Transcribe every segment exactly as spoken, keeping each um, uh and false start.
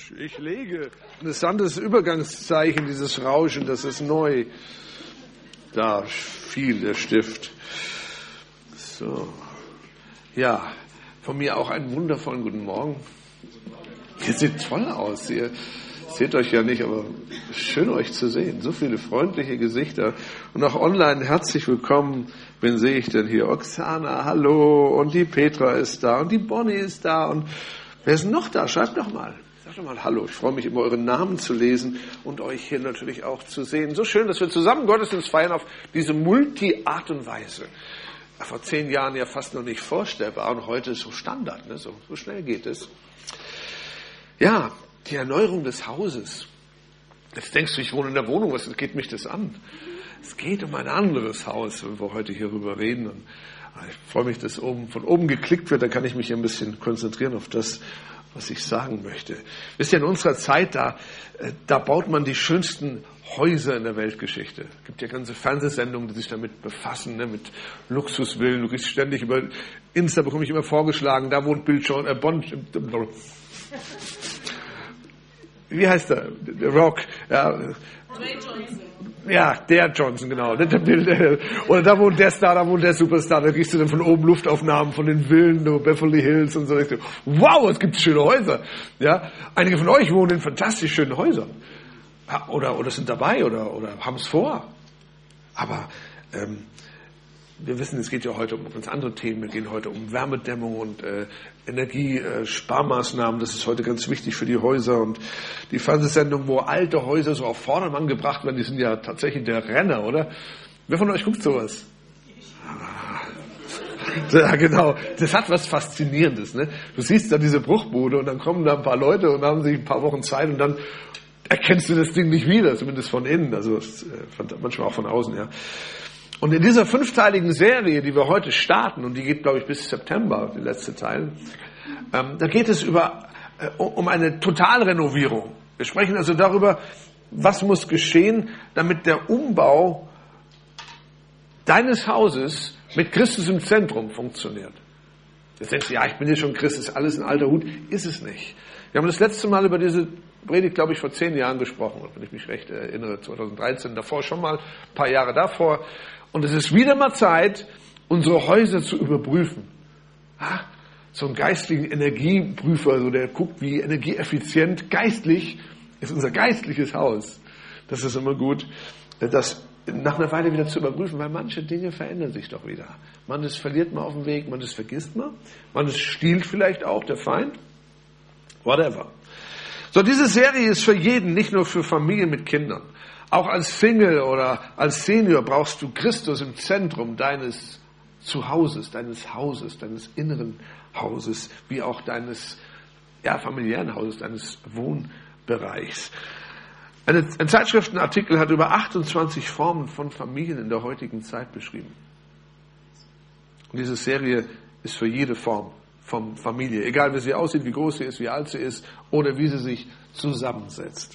Ich, ich lege. Interessantes Übergangszeichen, dieses Rauschen, das ist neu. Da fiel der Stift. So. Ja, von mir auch einen wundervollen guten Morgen. Ihr seht toll aus. Ihr seht euch ja nicht, aber schön euch zu sehen. So viele freundliche Gesichter. Und auch online herzlich willkommen. Wen sehe ich denn hier? Oksana, hallo. Und die Petra ist da. Und die Bonnie ist da. Und wer ist noch da? Schreibt doch mal. Sagt doch mal hallo. Ich freue mich immer, euren Namen zu lesen und euch hier natürlich auch zu sehen. So schön, dass wir zusammen Gottesdienst feiern auf diese Multi-Art und Weise. Vor zehn Jahren ja fast noch nicht vorstellbar und heute ist so Standard. Ne? So, so schnell geht es. Ja, die Erneuerung des Hauses. Jetzt denkst du, ich wohne in der Wohnung, was geht mich das an? Es geht um ein anderes Haus, wenn wir heute hierüber reden. Und ich freue mich, dass oben, von oben geklickt wird, da kann ich mich ein bisschen konzentrieren auf das, was ich sagen möchte. Wisst ihr, in unserer Zeit, da, da baut man die schönsten Häuser in der Weltgeschichte. Es gibt ja ganze Fernsehsendungen, die sich damit befassen, ne, mit Luxusvillen. Du kriegst ständig über Insta, bekomme ich immer vorgeschlagen, da wohnt Bill John, äh, Bond, wie heißt der? Der Rock. Ja. Dwayne Johnson. Ja, der Johnson, genau. Oder da wohnt der Star, da wohnt der Superstar. Da kriegst du dann von oben Luftaufnahmen von den Villen, Beverly Hills und so. Wow, es gibt schöne Häuser. Ja, einige von euch wohnen in fantastisch schönen Häusern. Oder, oder sind dabei oder, oder haben es vor. Aber ähm, wir wissen, es geht ja heute um ganz andere Themen. Wir gehen heute um Wärmedämmung und äh, Energiesparmaßnahmen. Das ist heute ganz wichtig für die Häuser. Und die Fernsehsendung, wo alte Häuser so auf Vordermann gebracht werden, die sind ja tatsächlich der Renner, oder? Wer von euch guckt sowas? Ja, genau. Das hat was Faszinierendes. Ne? Du siehst da diese Bruchbude und dann kommen da ein paar Leute und haben sich ein paar Wochen Zeit und dann erkennst du das Ding nicht wieder, zumindest von innen. Also manchmal auch von außen, ja. Und in dieser fünfteiligen Serie, die wir heute starten, und die geht, glaube ich, bis September, der letzte Teil, ähm, da geht es über, äh, um eine Totalrenovierung. Wir sprechen also darüber, was muss geschehen, damit der Umbau deines Hauses mit Christus im Zentrum funktioniert. Jetzt denkst du, ja, ich bin ja schon Christ, ist alles ein alter Hut. Ist es nicht. Wir haben das letzte Mal über diese Predigt, glaube ich, vor zehn Jahren gesprochen, wenn ich mich recht erinnere, zwanzig dreizehn, davor schon mal, ein paar Jahre davor. Und es ist wieder mal Zeit, unsere Häuser zu überprüfen. Ah, so ein geistlichen Energieprüfer, also der guckt, wie energieeffizient geistlich ist unser geistliches Haus. Das ist immer gut, das nach einer Weile wieder zu überprüfen, weil manche Dinge verändern sich doch wieder. Manches verliert man auf dem Weg, manches vergisst man, manches stiehlt vielleicht auch der Feind. Whatever. So, diese Serie ist für jeden, nicht nur für Familien mit Kindern. Auch als Single oder als Senior brauchst du Christus im Zentrum deines Zuhauses, deines Hauses, deines inneren Hauses, wie auch deines ja, familiären Hauses, deines Wohnbereichs. Eine, ein Zeitschriftenartikel hat über achtundzwanzig Formen von Familien in der heutigen Zeit beschrieben. Und diese Serie ist für jede Form von Familie, egal wie sie aussieht, wie groß sie ist, wie alt sie ist oder wie sie sich zusammensetzt.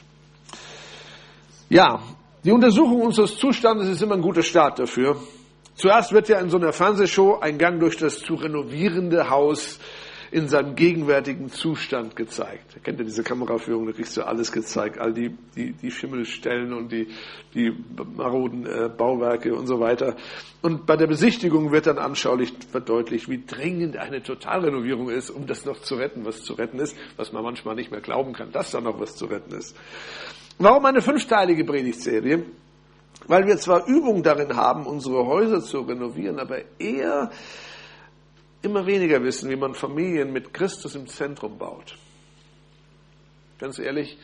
Ja, die Untersuchung unseres Zustandes ist immer ein guter Start dafür. Zuerst wird ja in so einer Fernsehshow ein Gang durch das zu renovierende Haus in seinem gegenwärtigen Zustand gezeigt. Kennt ihr diese Kameraführung, da kriegst du alles gezeigt, all die, die, die Schimmelstellen und die, die maroden äh, Bauwerke und so weiter. Und bei der Besichtigung wird dann anschaulich verdeutlicht, wie dringend eine Totalrenovierung ist, um das noch zu retten, was zu retten ist, was man manchmal nicht mehr glauben kann, dass da noch was zu retten ist. Warum eine fünfteilige Predigtserie? Weil wir zwar Übung darin haben, unsere Häuser zu renovieren, aber eher immer weniger wissen, wie man Familien mit Christus im Zentrum baut. Ganz ehrlich,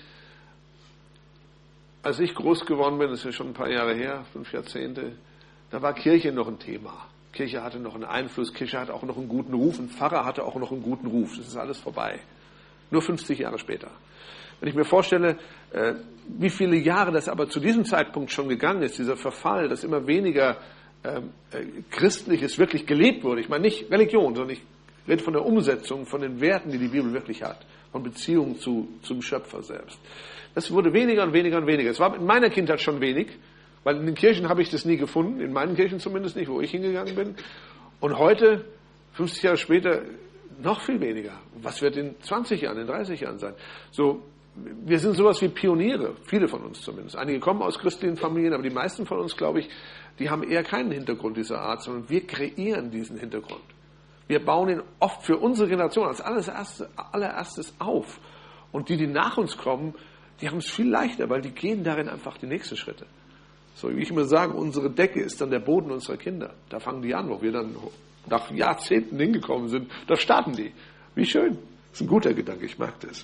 als ich groß geworden bin, das ist ja schon ein paar Jahre her, fünf Jahrzehnte, da war Kirche noch ein Thema. Kirche hatte noch einen Einfluss, Kirche hatte auch noch einen guten Ruf, ein Pfarrer hatte auch noch einen guten Ruf. Das ist alles vorbei. Nur fünfzig Jahre später. Wenn ich mir vorstelle, wie viele Jahre das aber zu diesem Zeitpunkt schon gegangen ist, dieser Verfall, dass immer weniger ähm, äh, Christliches wirklich gelebt wurde. Ich meine nicht Religion, sondern ich rede von der Umsetzung, von den Werten, die die Bibel wirklich hat, von Beziehungen zu, zum Schöpfer selbst. Das wurde weniger und weniger und weniger. Es war in meiner Kindheit schon wenig, weil in den Kirchen habe ich das nie gefunden, in meinen Kirchen zumindest nicht, wo ich hingegangen bin. Und heute, fünfzig Jahre später, noch viel weniger. Was wird in zwanzig Jahren, in dreißig Jahren sein? So, wir sind sowas wie Pioniere, viele von uns zumindest. Einige kommen aus christlichen Familien, aber die meisten von uns, glaube ich, die haben eher keinen Hintergrund dieser Art, sondern wir kreieren diesen Hintergrund. Wir bauen ihn oft für unsere Generation als allererstes, allererstes auf. Und die, die nach uns kommen, die haben es viel leichter, weil die gehen darin einfach die nächsten Schritte. So wie ich immer sage, unsere Decke ist dann der Boden unserer Kinder. Da fangen die an, wo wir dann nach Jahrzehnten hingekommen sind. Da starten die. Wie schön. Das ist ein guter Gedanke, ich mag das.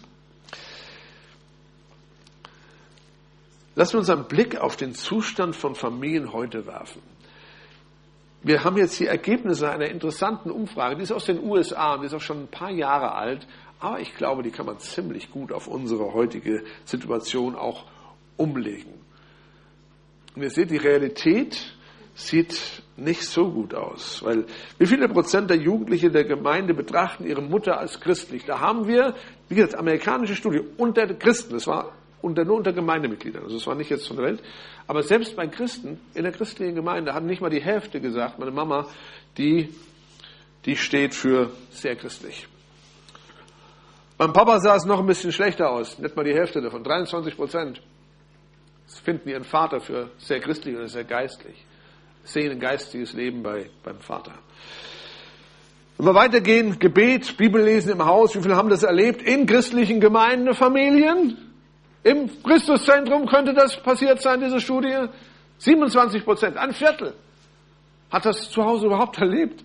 Lassen wir uns einen Blick auf den Zustand von Familien heute werfen. Wir haben jetzt die Ergebnisse einer interessanten Umfrage, die ist aus den U S A und die ist auch schon ein paar Jahre alt, aber ich glaube, die kann man ziemlich gut auf unsere heutige Situation auch umlegen. Und ihr seht, die Realität sieht nicht so gut aus, weil wie viele Prozent der Jugendlichen der Gemeinde betrachten ihre Mutter als christlich? Da haben wir, wie gesagt, amerikanische Studie unter Christen, das war unter, nur unter Gemeindemitgliedern, also das war nicht jetzt von der Welt, aber selbst bei Christen in der christlichen Gemeinde haben nicht mal die Hälfte gesagt, meine Mama, die, die steht für sehr christlich. Beim Papa sah es noch ein bisschen schlechter aus, nicht mal die Hälfte davon, dreiundzwanzig Prozent finden ihren Vater für sehr christlich oder sehr geistlich, sehen ein geistiges Leben bei, beim Vater. Wenn wir weitergehen, Gebet, Bibellesen im Haus, wie viele haben das erlebt? In christlichen Gemeinden, Familien? Im Christuszentrum könnte das passiert sein, diese Studie. siebenundzwanzig Prozent, ein Viertel, hat das zu Hause überhaupt erlebt.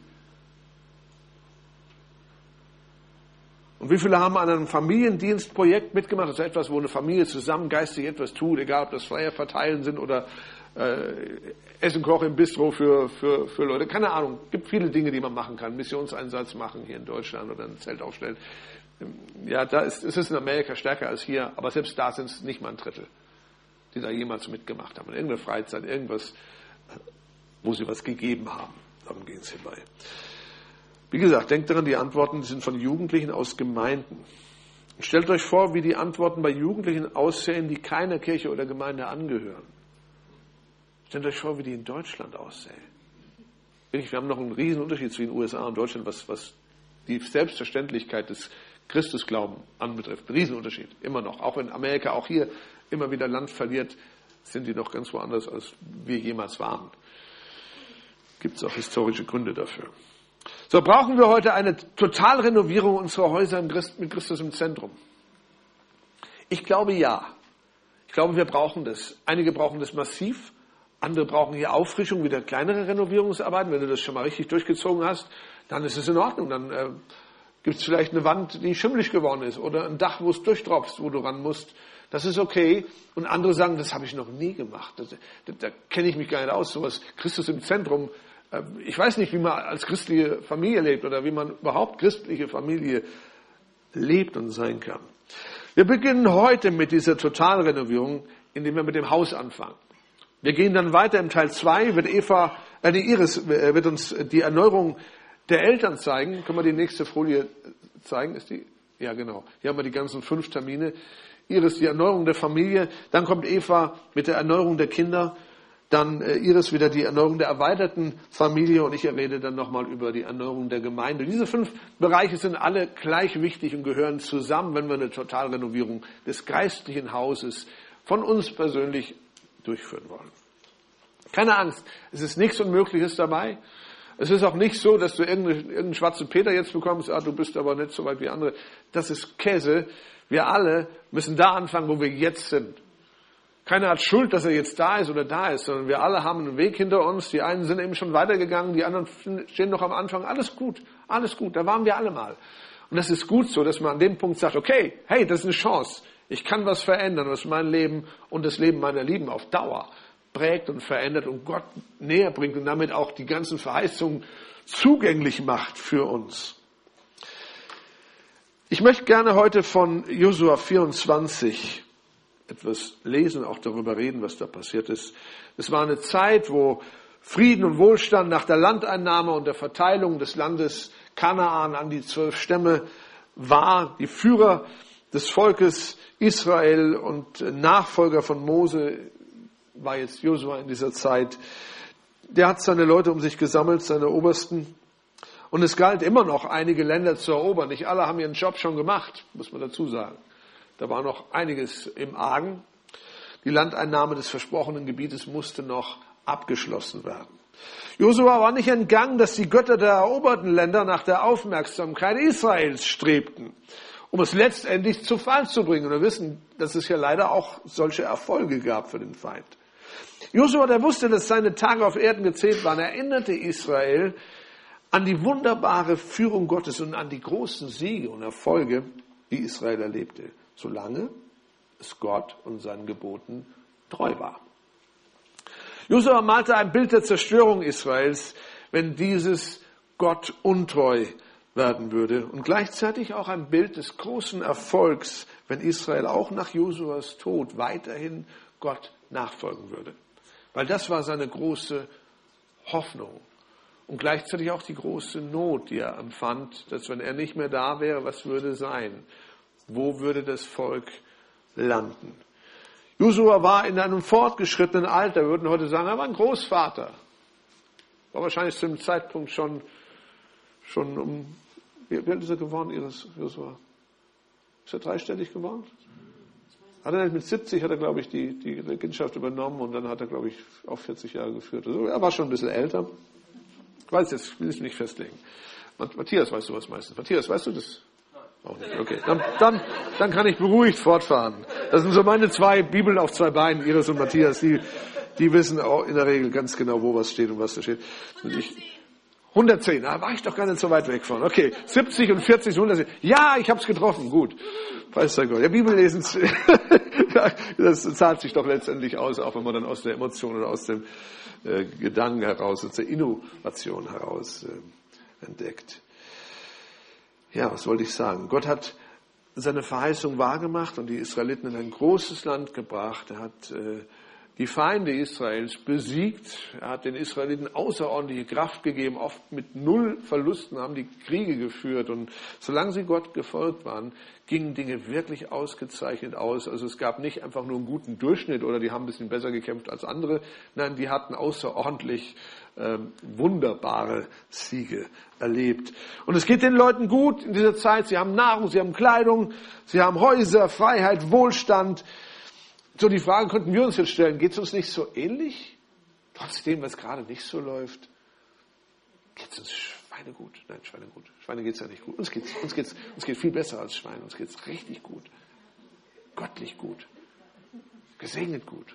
Und wie viele haben an einem Familiendienstprojekt mitgemacht? Das ist etwas, wo eine Familie zusammen geistig etwas tut, egal ob das Flyer verteilen sind oder äh, Essen kochen im Bistro für, für, für Leute. Keine Ahnung, es gibt viele Dinge, die man machen kann. Missionseinsatz machen hier in Deutschland oder ein Zelt aufstellen. Ja, da ist, ist es in Amerika stärker als hier, aber selbst da sind es nicht mal ein Drittel, die da jemals mitgemacht haben. In irgendeiner Freizeit, irgendwas, wo sie was gegeben haben. Darum gehen es hierbei. Wie gesagt, denkt daran, die Antworten sind von Jugendlichen aus Gemeinden. Stellt euch vor, wie die Antworten bei Jugendlichen aussehen, die keiner Kirche oder Gemeinde angehören. Stellt euch vor, wie die in Deutschland aussehen. Wir haben noch einen riesen Unterschied zwischen den U S A und Deutschland, was, was die Selbstverständlichkeit des Christusglauben anbetrifft. Ein Riesenunterschied, immer noch. Auch wenn Amerika auch hier immer wieder Land verliert, sind die noch ganz woanders, als wir jemals waren. Gibt es auch historische Gründe dafür. So, brauchen wir heute eine Totalrenovierung unserer Häuser mit Christus im Zentrum? Ich glaube ja. Ich glaube, wir brauchen das. Einige brauchen das massiv. Andere brauchen hier Auffrischung, wieder kleinere Renovierungsarbeiten. Wenn du das schon mal richtig durchgezogen hast, dann ist es in Ordnung. Dann äh, gibt es vielleicht eine Wand, die schimmelig geworden ist oder ein Dach, wo es durchtropft, wo du ran musst. Das ist okay. Und andere sagen, das habe ich noch nie gemacht. Das, da, da kenne ich mich gar nicht aus. Sowas, Christus im Zentrum. Äh, ich weiß nicht, wie man als christliche Familie lebt oder wie man überhaupt christliche Familie lebt und sein kann. Wir beginnen heute mit dieser Totalrenovierung, indem wir mit dem Haus anfangen. Wir gehen dann weiter im Teil zwei, wird Eva, äh, die Iris wird uns die Erneuerung der Eltern zeigen. Können wir die nächste Folie zeigen? Ist die? Ja, genau. Hier haben wir die ganzen fünf Termine. Iris, die Erneuerung der Familie. Dann kommt Eva mit der Erneuerung der Kinder. Dann äh, Iris wieder die Erneuerung der erweiterten Familie. Und ich rede dann nochmal über die Erneuerung der Gemeinde. Diese fünf Bereiche sind alle gleich wichtig und gehören zusammen, wenn wir eine Totalrenovierung des geistlichen Hauses von uns persönlich durchführen wollen. Keine Angst, es ist nichts Unmögliches dabei. Es ist auch nicht so, dass du irgendeinen, irgendeinen schwarzen Peter jetzt bekommst, ah, du bist aber nicht so weit wie andere. Das ist Käse. Wir alle müssen da anfangen, wo wir jetzt sind. Keiner hat Schuld, dass er jetzt da ist oder da ist, sondern wir alle haben einen Weg hinter uns. Die einen sind eben schon weitergegangen, die anderen stehen noch am Anfang. Alles gut, alles gut, da waren wir alle mal. Und das ist gut so, dass man an dem Punkt sagt, okay, hey, das ist eine Chance. Ich kann was verändern, was mein Leben und das Leben meiner Lieben auf Dauer prägt und verändert und Gott näher bringt und damit auch die ganzen Verheißungen zugänglich macht für uns. Ich möchte gerne heute von Josua vierundzwanzig etwas lesen, auch darüber reden, was da passiert ist. Es war eine Zeit, wo Frieden und Wohlstand nach der Landeinnahme und der Verteilung des Landes Kanaan an die zwölf Stämme war. Die Führer des Volkes Israel und Nachfolger von Mose war jetzt Josua in dieser Zeit. Der hat seine Leute um sich gesammelt, seine Obersten. Und es galt immer noch, einige Länder zu erobern. Nicht alle haben ihren Job schon gemacht, muss man dazu sagen. Da war noch einiges im Argen. Die Landeinnahme des versprochenen Gebietes musste noch abgeschlossen werden. Josua war nicht entgangen, dass die Götter der eroberten Länder nach der Aufmerksamkeit Israels strebten, um es letztendlich zu Fall zu bringen. Und wir wissen, dass es ja leider auch solche Erfolge gab für den Feind. Josua, der wusste, dass seine Tage auf Erden gezählt waren, erinnerte Israel an die wunderbare Führung Gottes und an die großen Siege und Erfolge, die Israel erlebte, solange es Gott und seinen Geboten treu war. Josua malte ein Bild der Zerstörung Israels, wenn dieses Gott untreu werden würde, und gleichzeitig auch ein Bild des großen Erfolgs, wenn Israel auch nach Josuas Tod weiterhin Gott nachfolgen würde. Weil das war seine große Hoffnung und gleichzeitig auch die große Not, die er empfand, dass wenn er nicht mehr da wäre, was würde sein? Wo würde das Volk landen? Josua war in einem fortgeschrittenen Alter, wir würden heute sagen, er war ein Großvater. War wahrscheinlich zu dem Zeitpunkt schon, schon um, wie alt ist er geworden, Ihres Josua? Ist er dreistellig geworden? Hat er mit siebzig, hat er, glaube ich, die, die Regentschaft übernommen und dann hat er, glaube ich, auch vierzig Jahre geführt. Also er war schon ein bisschen älter. Ich weiß jetzt, will ich nicht festlegen. Matthias, weißt du was meistens? Matthias, weißt du das? Auch nicht. Okay, dann, dann, dann kann ich beruhigt fortfahren. Das sind so meine zwei Bibeln auf zwei Beinen, Iris und Matthias. Die, die wissen auch in der Regel ganz genau, wo was steht und was da steht. Und ich, hundertzehn, da war ich doch gar nicht so weit weg von. Okay, siebzig und vierzig, hundertzehn. Ja, ich habe es getroffen, gut. Weiß der Gott. Ja, Bibellesen, das zahlt sich doch letztendlich aus, auch wenn man dann aus der Emotion oder aus dem äh, Gedanken heraus, aus der Innovation heraus äh, entdeckt. Ja, was wollte ich sagen? Gott hat seine Verheißung wahrgemacht und die Israeliten in ein großes Land gebracht. Er hat äh, die Feinde Israels besiegt. Er hat den Israeliten außerordentliche Kraft gegeben. Oft mit null Verlusten haben die Kriege geführt. Und solange sie Gott gefolgt waren, gingen Dinge wirklich ausgezeichnet aus. Also es gab nicht einfach nur einen guten Durchschnitt oder die haben ein bisschen besser gekämpft als andere. Nein, die hatten außerordentlich ähm, wunderbare Siege erlebt. Und es geht den Leuten gut in dieser Zeit. Sie haben Nahrung, sie haben Kleidung, sie haben Häuser, Freiheit, Wohlstand. So, die Frage könnten wir uns jetzt stellen, geht es uns nicht so ähnlich? Trotzdem, was gerade nicht so läuft, geht es uns Schweine gut? Nein, Schweine gut. Schweine geht es ja nicht gut. Uns geht es uns geht's, uns geht's viel besser als Schweine. Uns geht es richtig gut. Göttlich gut. Gesegnet gut.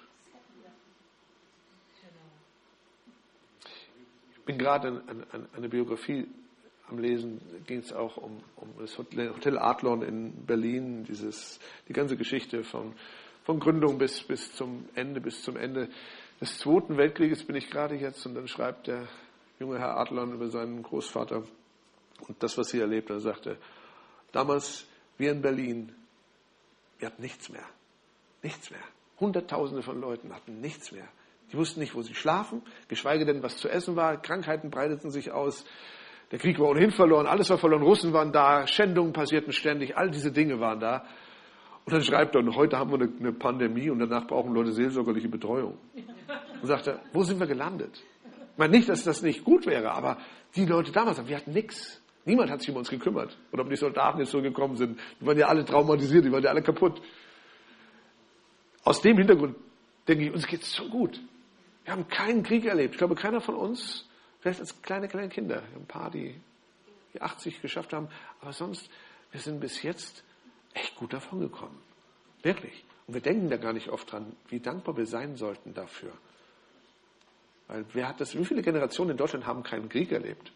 Ich bin gerade an, an, an eine Biografie am Lesen, ging es auch um, um das Hotel Adlon in Berlin, dieses, die ganze Geschichte von Von Gründung bis, bis zum Ende, bis zum Ende des Zweiten Weltkrieges bin ich gerade jetzt. Und dann schreibt der junge Herr Adlon über seinen Großvater und das, was sie erlebt. Er sagte, damals, wir in Berlin, wir hatten nichts mehr. Nichts mehr. Hunderttausende von Leuten hatten nichts mehr. Die wussten nicht, wo sie schlafen, geschweige denn, was zu essen war. Krankheiten breiteten sich aus. Der Krieg war ohnehin verloren. Alles war verloren. Russen waren da. Schändungen passierten ständig. All diese Dinge waren da. Und dann schreibt er, und heute haben wir eine, eine Pandemie und danach brauchen Leute seelsorgerliche Betreuung. Und sagt er, wo sind wir gelandet? Ich meine nicht, dass das nicht gut wäre, aber die Leute damals, wir hatten nichts. Niemand hat sich um uns gekümmert. Oder ob die Soldaten jetzt so gekommen sind. Die waren ja alle traumatisiert, die waren ja alle kaputt. Aus dem Hintergrund denke ich, uns geht es so gut. Wir haben keinen Krieg erlebt. Ich glaube, keiner von uns, vielleicht als kleine, kleine Kinder, ein paar, die die achtzig geschafft haben, aber sonst, wir sind bis jetzt echt gut davon gekommen. Wirklich. Und wir denken da gar nicht oft dran, wie dankbar wir sein sollten dafür. Weil wer hat das, wie viele Generationen in Deutschland haben keinen Krieg erlebt?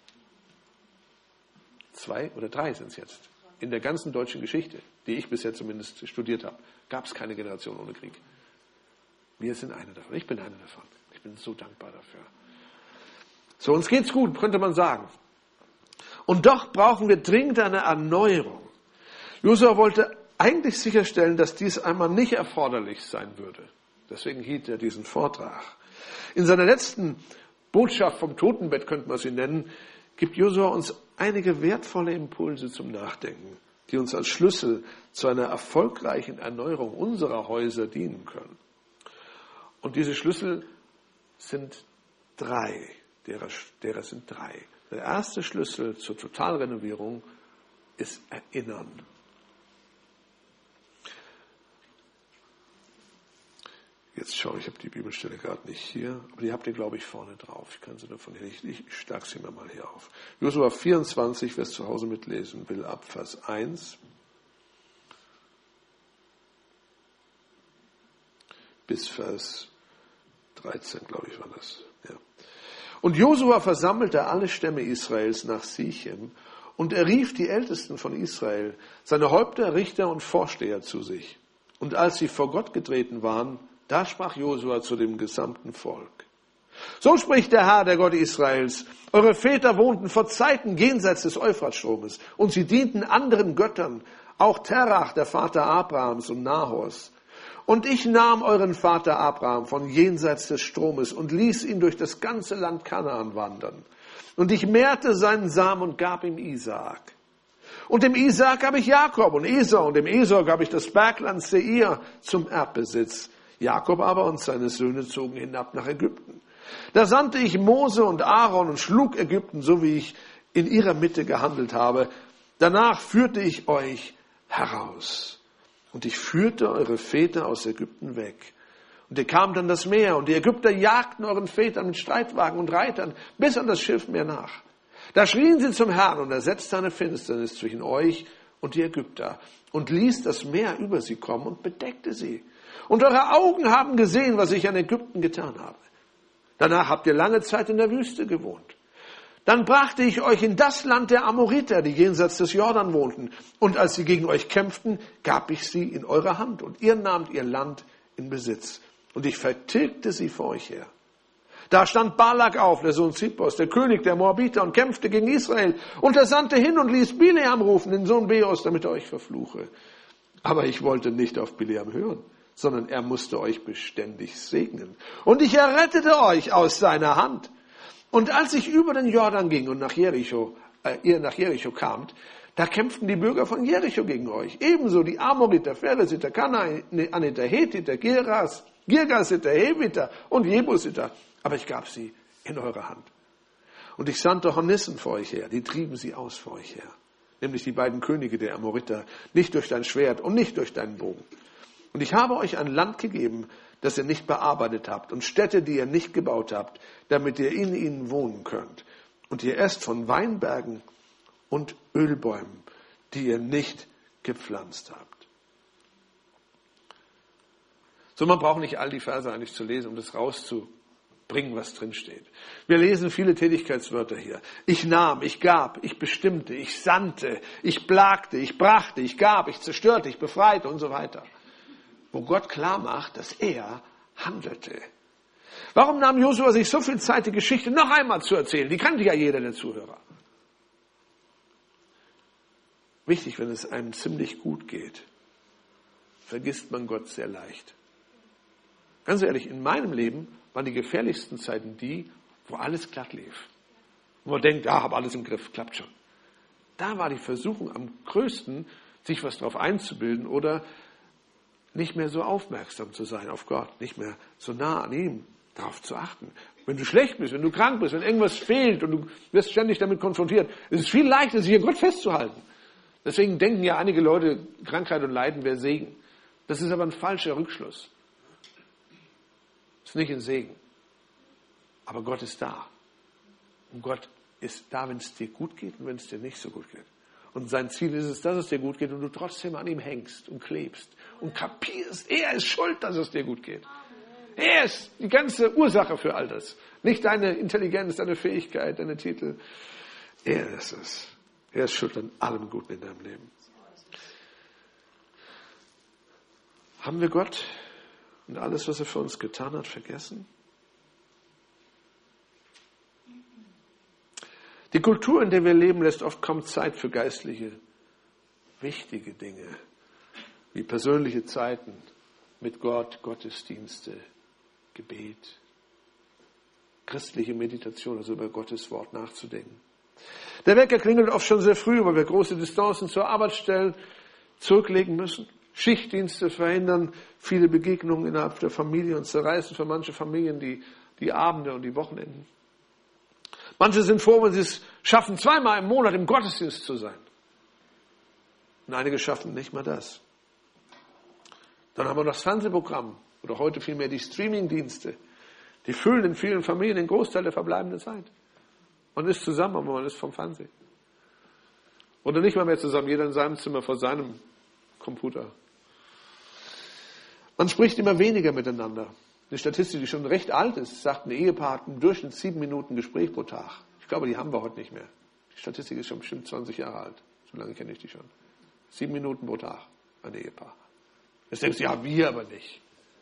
Zwei oder drei sind es jetzt. In der ganzen deutschen Geschichte, die ich bisher zumindest studiert habe, gab es keine Generation ohne Krieg. Wir sind eine davon. Ich bin eine davon. Ich bin so dankbar dafür. So, uns geht's gut, könnte man sagen. Und doch brauchen wir dringend eine Erneuerung. Josua wollte eigentlich sicherstellen, dass dies einmal nicht erforderlich sein würde. Deswegen hielt er diesen Vortrag. In seiner letzten Botschaft vom Totenbett, könnte man sie nennen, gibt Josua uns einige wertvolle Impulse zum Nachdenken, die uns als Schlüssel zu einer erfolgreichen Erneuerung unserer Häuser dienen können. Und diese Schlüssel sind drei, derer, derer sind drei. Der erste Schlüssel zur Totalrenovierung ist Erinnern. Jetzt schaue ich, ich habe die Bibelstelle gerade nicht hier, aber die habt ihr, glaube ich, vorne drauf. Ich kann sie davon hier nicht, ich schlage sie mir mal hier auf. Josua vierundzwanzig, wer es zu Hause mitlesen will, ab Vers eins bis Vers dreizehn, glaube ich, war das. Ja. Und Josua versammelte alle Stämme Israels nach Sichem und er rief die Ältesten von Israel, seine Häupter, Richter und Vorsteher zu sich. Und als sie vor Gott getreten waren, da sprach Josua zu dem gesamten Volk. So spricht der Herr, der Gott Israels. Eure Väter wohnten vor Zeiten jenseits des Euphratstromes und sie dienten anderen Göttern, auch Terach, der Vater Abrahams und Nahors. Und ich nahm euren Vater Abraham von jenseits des Stromes und ließ ihn durch das ganze Land Kanaan wandern. Und ich mehrte seinen Samen und gab ihm Isaak. Und dem Isaak gab ich Jakob und Esau, und dem Esau gab ich das Bergland Seir zum Erbbesitz. Jakob aber und seine Söhne zogen hinab nach Ägypten. Da sandte ich Mose und Aaron und schlug Ägypten, so wie ich in ihrer Mitte gehandelt habe. Danach führte ich euch heraus. Und ich führte eure Väter aus Ägypten weg. Und ihr kamt an das Meer, und die Ägypter jagten euren Vätern mit Streitwagen und Reitern bis an das Schiffmeer nach. Da schrien sie zum Herrn, und er setzte eine Finsternis zwischen euch und die Ägypter und ließ das Meer über sie kommen und bedeckte sie. Und eure Augen haben gesehen, was ich an Ägypten getan habe. Danach habt ihr lange Zeit in der Wüste gewohnt. Dann brachte ich euch in das Land der Amoriter, die jenseits des Jordan wohnten. Und als sie gegen euch kämpften, gab ich sie in eure Hand. Und ihr nahmt ihr Land in Besitz. Und ich vertilgte sie vor euch her. Da stand Balak auf, der Sohn Zippors, der König der Moabiter, und kämpfte gegen Israel. Und er sandte hin und ließ Bileam rufen, den Sohn Beos, damit er euch verfluche. Aber ich wollte nicht auf Bileam hören, sondern er musste euch beständig segnen. Und ich errettete euch aus seiner Hand. Und als ich über den Jordan ging und nach Jericho, äh, ihr nach Jericho kamt, da kämpften die Bürger von Jericho gegen euch. Ebenso die Amoriter, Pheresiter, Kanaaniter, Hethiter, Giras, Girgasiter, Heviter und Jebusiter. Aber ich gab sie in eure Hand. Und ich sandte Hornissen vor euch her, die trieben sie aus vor euch her. Nämlich die beiden Könige der Amoriter, nicht durch dein Schwert und nicht durch deinen Bogen. Und ich habe euch ein Land gegeben, das ihr nicht bearbeitet habt, und Städte, die ihr nicht gebaut habt, damit ihr in ihnen wohnen könnt. Und ihr esst von Weinbergen und Ölbäumen, die ihr nicht gepflanzt habt. So, man braucht nicht all die Verse eigentlich zu lesen, um das rauszubringen, was drin steht. Wir lesen viele Tätigkeitswörter hier. Ich nahm, ich gab, ich bestimmte, ich sandte, ich plagte, ich brachte, ich gab, ich zerstörte, ich befreite und so weiter. Wo Gott klar macht, dass er handelte. Warum nahm Josua sich so viel Zeit, die Geschichte noch einmal zu erzählen? Die kannte ja jeder der Zuhörer. Wichtig, wenn es einem ziemlich gut geht, vergisst man Gott sehr leicht. Ganz ehrlich, in meinem Leben waren die gefährlichsten Zeiten die, wo alles glatt lief. Wo man denkt, ja, habe alles im Griff, klappt schon. Da war die Versuchung am größten, sich was drauf einzubilden oder nicht mehr so aufmerksam zu sein auf Gott, nicht mehr so nah an ihm, darauf zu achten. Wenn du schlecht bist, wenn du krank bist, wenn irgendwas fehlt und du wirst ständig damit konfrontiert, ist es viel leichter, sich an Gott festzuhalten. Deswegen denken ja einige Leute, Krankheit und Leiden wäre Segen. Das ist aber ein falscher Rückschluss. Es ist nicht ein Segen. Aber Gott ist da. Und Gott ist da, wenn es dir gut geht und wenn es dir nicht so gut geht. Und sein Ziel ist es, dass es dir gut geht und du trotzdem an ihm hängst und klebst und kapierst, er ist schuld, dass es dir gut geht. Er ist die ganze Ursache für all das. Nicht deine Intelligenz, deine Fähigkeit, deine Titel. Er ist es. Er ist schuld an allem Guten in deinem Leben. Haben wir Gott und alles, was er für uns getan hat, vergessen? Die Kultur, in der wir leben, lässt oft kaum Zeit für geistliche, wichtige Dinge, wie persönliche Zeiten mit Gott, Gottesdienste, Gebet, christliche Meditation, also über Gottes Wort nachzudenken. Der Wecker klingelt oft schon sehr früh, weil wir große Distanzen zur Arbeitsstelle zurücklegen müssen, Schichtdienste verhindern, viele Begegnungen innerhalb der Familie und zerreißen für manche Familien die, die Abende und die Wochenenden. Manche sind froh, wenn sie es schaffen, zweimal im Monat im Gottesdienst zu sein. Und einige schaffen nicht mal das. Dann haben wir noch das Fernsehprogramm, Oder heute vielmehr die Streaming-Dienste. Die füllen in vielen Familien den Großteil der verbleibenden Zeit. Man ist zusammen, aber man ist vom Fernsehen. Oder nicht mal mehr zusammen, jeder in seinem Zimmer vor seinem Computer. Man spricht immer weniger miteinander. Eine Statistik, die schon recht alt ist, sagt, ein Ehepaar hat im Durchschnitt sieben Minuten Gespräch pro Tag. Ich glaube, die haben wir heute nicht mehr. Die Statistik ist schon bestimmt zwanzig Jahre alt. So lange kenne ich die schon. Sieben Minuten pro Tag, ein Ehepaar. Jetzt denkst du, ja, wir aber nicht.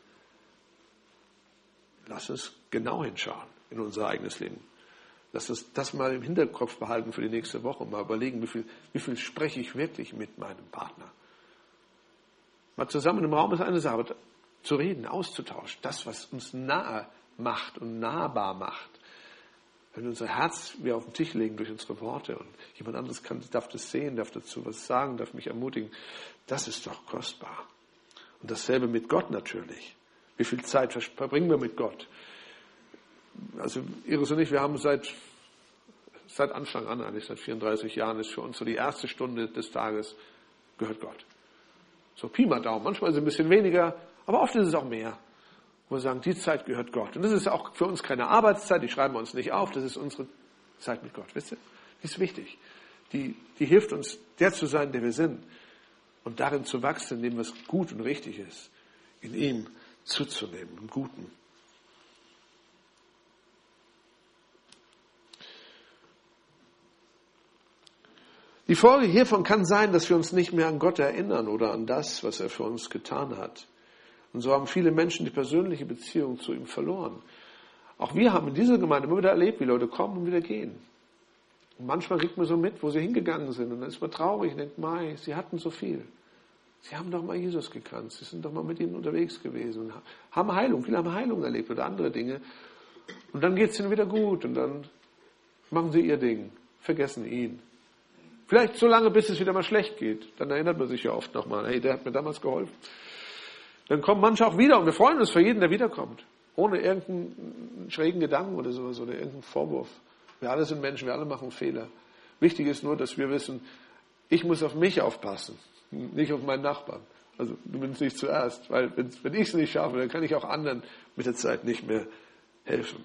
Lass uns genau hinschauen in unser eigenes Leben. Lass uns das mal im Hinterkopf behalten für die nächste Woche und mal überlegen, wie viel, wie viel spreche ich wirklich mit meinem Partner. Mal zusammen im Raum ist eine Sache, aber zu reden, auszutauschen, das, was uns nahe macht und nahbar macht. Wenn wir unser Herz wir auf den Tisch legen durch unsere Worte und jemand anderes kann, darf das sehen, darf dazu was sagen, darf mich ermutigen, das ist doch kostbar. Und dasselbe mit Gott natürlich. Wie viel Zeit verbringen wir mit Gott? Also Iris und ich, wir haben seit, seit Anfang an, eigentlich seit vierunddreißig Jahren, ist für uns so die erste Stunde des Tages gehört Gott. So Pi mal Daumen. Manchmal ist es ein bisschen weniger, aber oft ist es auch mehr. Wo wir sagen, die Zeit gehört Gott. Und das ist auch für uns keine Arbeitszeit, die schreiben wir uns nicht auf, das ist unsere Zeit mit Gott. Wisst ihr? Die ist wichtig. Die, die hilft uns, der zu sein, der wir sind. Und darin zu wachsen, in dem, was gut und richtig ist. In ihm zuzunehmen, im Guten. Die Folge hiervon kann sein, dass wir uns nicht mehr an Gott erinnern oder an das, was er für uns getan hat. Und so haben viele Menschen die persönliche Beziehung zu ihm verloren. Auch wir haben in dieser Gemeinde immer wieder erlebt, wie Leute kommen und wieder gehen. Und manchmal kriegt man so mit, wo sie hingegangen sind. Und dann ist man traurig und denkt, mei, sie hatten so viel. Sie haben doch mal Jesus gekannt. Sie sind doch mal mit ihm unterwegs gewesen. Und haben Heilung. Viele haben Heilung erlebt oder andere Dinge. Und dann geht es ihnen wieder gut. Und dann machen sie ihr Ding. Vergessen ihn. Vielleicht so lange, bis es wieder mal schlecht geht. Dann erinnert man sich ja oft nochmal, hey, der hat mir damals geholfen. Dann kommen manche auch wieder und wir freuen uns für jeden, der wiederkommt. Ohne irgendeinen schrägen Gedanken oder sowas oder irgendeinen Vorwurf. Wir alle sind Menschen, wir alle machen Fehler. Wichtig ist nur, dass wir wissen, ich muss auf mich aufpassen, nicht auf meinen Nachbarn. Also du bist nicht zuerst, weil wenn ich es nicht schaffe, dann kann ich auch anderen mit der Zeit nicht mehr helfen.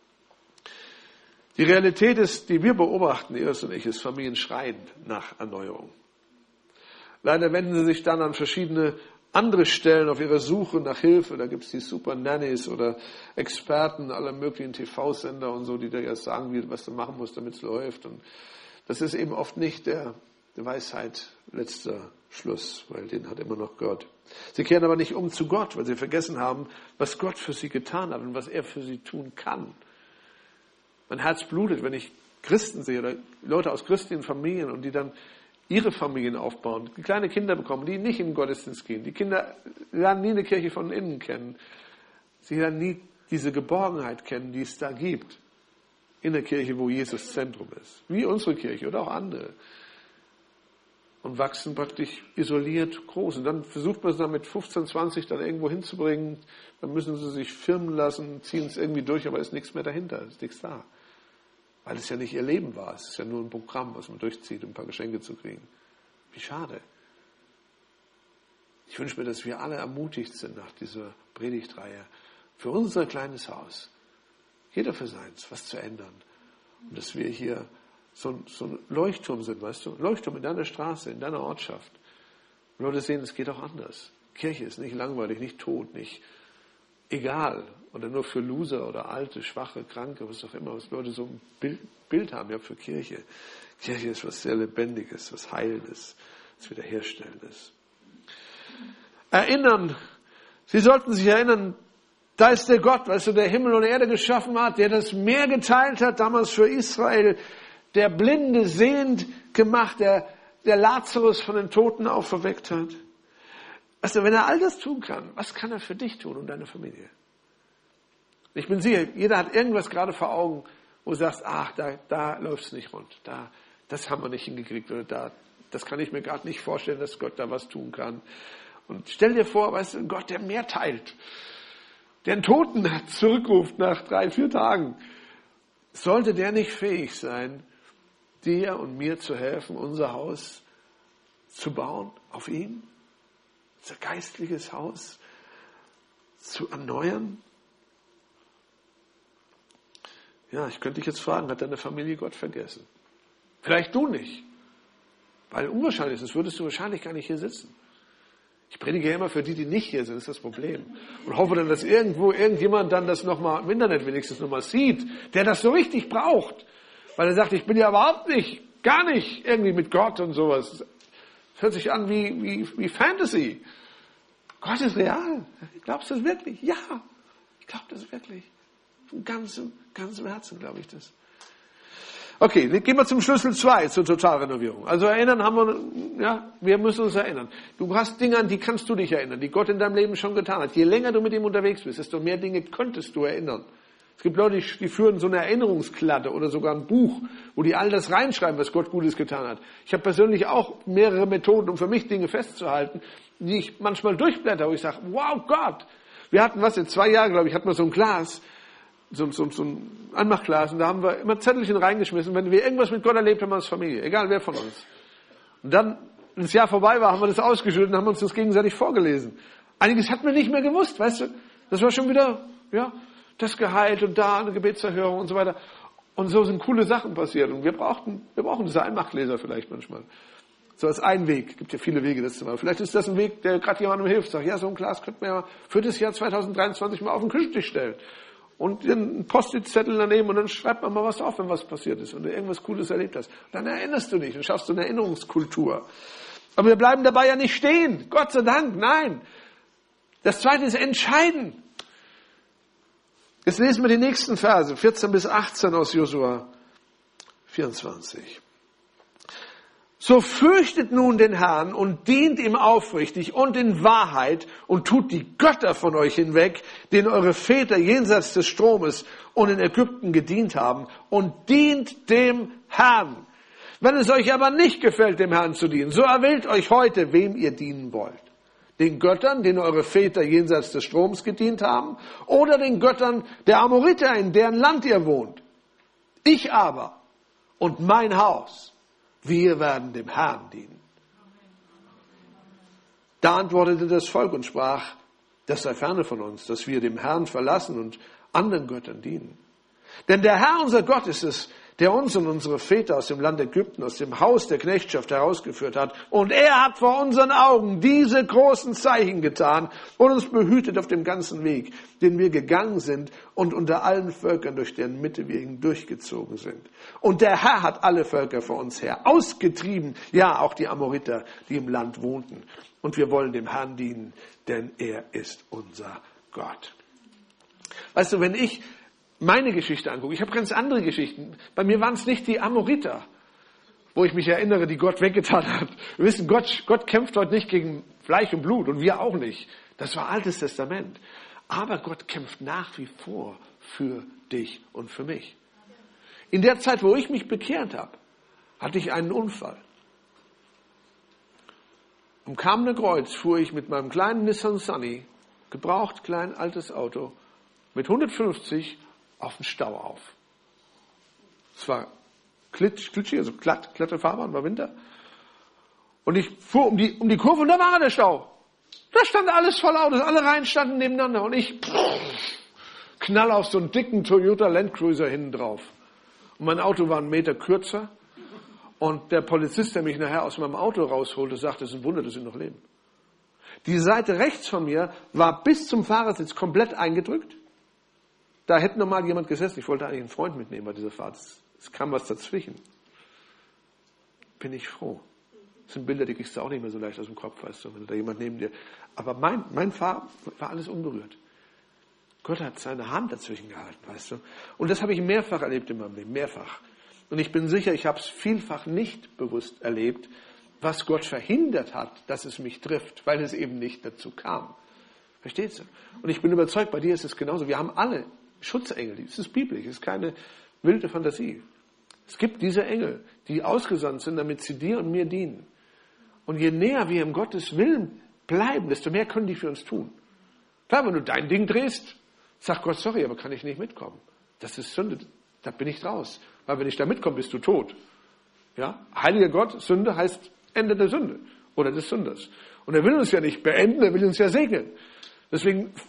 Die Realität ist, die wir beobachten, Iris und ich, ist, Familien schreien nach Erneuerung. Leider wenden sie sich dann an verschiedene andere Stellen auf ihrer Suche nach Hilfe. Da gibt es die Super Nannies oder Experten aller möglichen T V-Sender und so, die dir erst sagen, wie, was du machen musst, damit es läuft. Und das ist eben oft nicht der, der Weisheit letzter Schluss, weil den hat immer noch Gott. Sie kehren aber nicht um zu Gott, weil sie vergessen haben, was Gott für sie getan hat und was er für sie tun kann. Mein Herz blutet, wenn ich Christen sehe oder Leute aus christlichen Familien und die dann ihre Familien aufbauen, die kleine Kinder bekommen, die nicht in den Gottesdienst gehen. Die Kinder lernen nie eine Kirche von innen kennen. Sie lernen nie diese Geborgenheit kennen, die es da gibt. In der Kirche, wo Jesus Zentrum ist. Wie unsere Kirche oder auch andere. Und wachsen praktisch isoliert groß. Und dann versucht man es dann mit fünfzehn, zwanzig dann irgendwo hinzubringen. Dann müssen sie sich firmen lassen, ziehen es irgendwie durch, aber ist nichts mehr dahinter, ist nichts da. Weil es ja nicht ihr Leben war. Es ist ja nur ein Programm, was man durchzieht, um ein paar Geschenke zu kriegen. Wie schade. Ich wünsche mir, dass wir alle ermutigt sind nach dieser Predigtreihe, für unser kleines Haus, jeder für seins, was zu ändern. Und dass wir hier so, so ein Leuchtturm sind, weißt du? Ein Leuchtturm in deiner Straße, in deiner Ortschaft. Und Leute sehen, es geht auch anders. Kirche ist nicht langweilig, nicht tot, nicht egal. Oder nur für Loser oder Alte, Schwache, Kranke, was auch immer, was Leute so ein Bild, Bild haben ja für Kirche. Kirche ist was sehr Lebendiges, was Heilendes, was Wiederherstellendes. Erinnern. Sie sollten sich erinnern, da ist der Gott, weißt du, der Himmel und Erde geschaffen hat, der das Meer geteilt hat, damals für Israel, der Blinde sehend gemacht, der, der Lazarus von den Toten auferweckt hat. Weißt du, wenn er all das tun kann, was kann er für dich tun und deine Familie? Ich bin sicher, jeder hat irgendwas gerade vor Augen, wo du sagst, ach, da, da läuft es nicht rund, da, das haben wir nicht hingekriegt oder da, das kann ich mir gerade nicht vorstellen, dass Gott da was tun kann. Und stell dir vor, weißt du, ein Gott, der mehr teilt, der einen Toten zurückruft nach drei, vier Tagen. Sollte der nicht fähig sein, dir und mir zu helfen, unser Haus zu bauen auf ihm? Unser geistliches Haus? zu erneuern? Ja, ich könnte dich jetzt fragen, hat deine Familie Gott vergessen? Vielleicht du nicht. Weil unwahrscheinlich ist, würdest du wahrscheinlich gar nicht hier sitzen. Ich predige ja immer für die, die nicht hier sind, das ist das Problem. Und hoffe dann, dass irgendwo irgendjemand dann das nochmal im Internet wenigstens nochmal sieht, der das so richtig braucht. Weil er sagt, ich bin ja überhaupt nicht, gar nicht irgendwie mit Gott und sowas. Das hört sich an wie, wie, wie Fantasy. Gott ist real. Glaubst du das wirklich? Ja, ich glaube das wirklich. Von ganzem, ganzem Herzen glaube ich das. Okay, gehen wir zum Schlüssel zwei, zur Totalrenovierung. Also erinnern haben wir, ja, wir müssen uns erinnern. Du hast Dinge, an die kannst du dich erinnern, die Gott in deinem Leben schon getan hat. Je länger du mit ihm unterwegs bist, desto mehr Dinge könntest du erinnern. Es gibt Leute, die führen so eine Erinnerungsklatte oder sogar ein Buch, wo die all das reinschreiben, was Gott Gutes getan hat. Ich habe persönlich auch mehrere Methoden, um für mich Dinge festzuhalten, die ich manchmal durchblätter, wo ich sage, wow Gott, wir hatten was, in zwei Jahren, glaube ich, hatten wir so ein Glas, So, so, so ein Anmachglas, und da haben wir immer Zettelchen reingeschmissen, wenn wir irgendwas mit Gott erlebt haben als Familie, egal wer von uns. Und dann, wenn das Jahr vorbei war, haben wir das ausgeschüttet und haben uns das gegenseitig vorgelesen. Einiges hatten wir nicht mehr gewusst, weißt du, das war schon wieder, ja, das geheilt und da eine Gebetserhörung und so weiter. Und so sind coole Sachen passiert, und wir brauchten, wir brauchen diese Einmachgläser vielleicht manchmal. So als ein Weg, gibt ja viele Wege, das zu machen. Vielleicht ist das ein Weg, der gerade jemandem hilft, sagt, ja, so ein Glas könnte man ja für das Jahr zwanzig dreiundzwanzig mal auf den Küchentisch stellen. Und einen Post-it-Zettel daneben, und dann schreibt man mal was auf, wenn was passiert ist und du irgendwas Cooles erlebt hast. Dann erinnerst du dich und schaffst so eine Erinnerungskultur. Aber wir bleiben dabei ja nicht stehen. Gott sei Dank, nein. Das zweite ist entscheiden. Jetzt lesen wir die nächsten Verse, vierzehn bis achtzehn aus Josua vierundzwanzig. So fürchtet nun den Herrn und dient ihm aufrichtig und in Wahrheit und tut die Götter von euch hinweg, denen eure Väter jenseits des Stromes und in Ägypten gedient haben, und dient dem Herrn. Wenn es euch aber nicht gefällt, dem Herrn zu dienen, so erwählt euch heute, wem ihr dienen wollt. Den Göttern, denen eure Väter jenseits des Stroms gedient haben, oder den Göttern der Amoriter, in deren Land ihr wohnt. Ich aber und mein Haus, wir werden dem Herrn dienen. Da antwortete das Volk und sprach, das sei ferne von uns, dass wir dem Herrn verlassen und anderen Göttern dienen. Denn der Herr, unser Gott, ist es, der uns und unsere Väter aus dem Land Ägypten, aus dem Haus der Knechtschaft herausgeführt hat. Und er hat vor unseren Augen diese großen Zeichen getan und uns behütet auf dem ganzen Weg, den wir gegangen sind und unter allen Völkern, durch deren Mitte wir hindurchgezogen sind. Und der Herr hat alle Völker vor uns her ausgetrieben, ja, auch die Amoriter, die im Land wohnten. Und wir wollen dem Herrn dienen, denn er ist unser Gott. Weißt du, wenn ich meine Geschichte angucke, ich habe ganz andere Geschichten. Bei mir waren es nicht die Amoriter, wo ich mich erinnere, die Gott weggetan hat. Wir wissen, Gott, Gott kämpft heute nicht gegen Fleisch und Blut, und wir auch nicht. Das war Altes Testament. Aber Gott kämpft nach wie vor für dich und für mich. In der Zeit, wo ich mich bekehrt habe, hatte ich einen Unfall. Am Kamener Kreuz fuhr ich mit meinem kleinen Nissan Sunny, gebraucht, klein, altes Auto, mit hundertfünfzig auf den Stau auf. Es war klitsch, klitschig, also glatt, glatte Fahrbahn, war Winter. Und ich fuhr um die, um die Kurve, und da war der Stau. Da stand alles voll Autos, alle Reihen standen nebeneinander, und ich pff, knall auf so einen dicken Toyota Land Cruiser hinten drauf. Und mein Auto war einen Meter kürzer, und der Polizist, der mich nachher aus meinem Auto rausholte, sagte, es ist ein Wunder, dass Sie noch leben. Die Seite rechts von mir war bis zum Fahrersitz komplett eingedrückt. Da hätte normal jemand gesessen. Ich wollte eigentlich einen Freund mitnehmen bei dieser Fahrt. Es kam was dazwischen. Bin ich froh. Das sind Bilder, die kriegst du auch nicht mehr so leicht aus dem Kopf, weißt du, wenn da jemand neben dir. Aber mein, mein Fahr war alles unberührt. Gott hat seine Hand dazwischen gehalten, weißt du. Und das habe ich mehrfach erlebt in meinem Leben, mehrfach. Und ich bin sicher, ich habe es vielfach nicht bewusst erlebt, was Gott verhindert hat, dass es mich trifft, weil es eben nicht dazu kam. Verstehst du? Und ich bin überzeugt, bei dir ist es genauso. Wir haben alle Schutzengel, das ist biblisch, das ist keine wilde Fantasie. Es gibt diese Engel, die ausgesandt sind, damit sie dir und mir dienen. Und je näher wir im Gottes Willen bleiben, desto mehr können die für uns tun. Klar, wenn du dein Ding drehst, sag Gott, sorry, aber kann ich nicht mitkommen. Das ist Sünde, da bin ich raus. Weil wenn ich da mitkomme, bist du tot. Ja? Heiliger Gott, Sünde heißt Ende der Sünde oder des Sünders. Und er will uns ja nicht beenden, er will uns ja segnen. Deswegen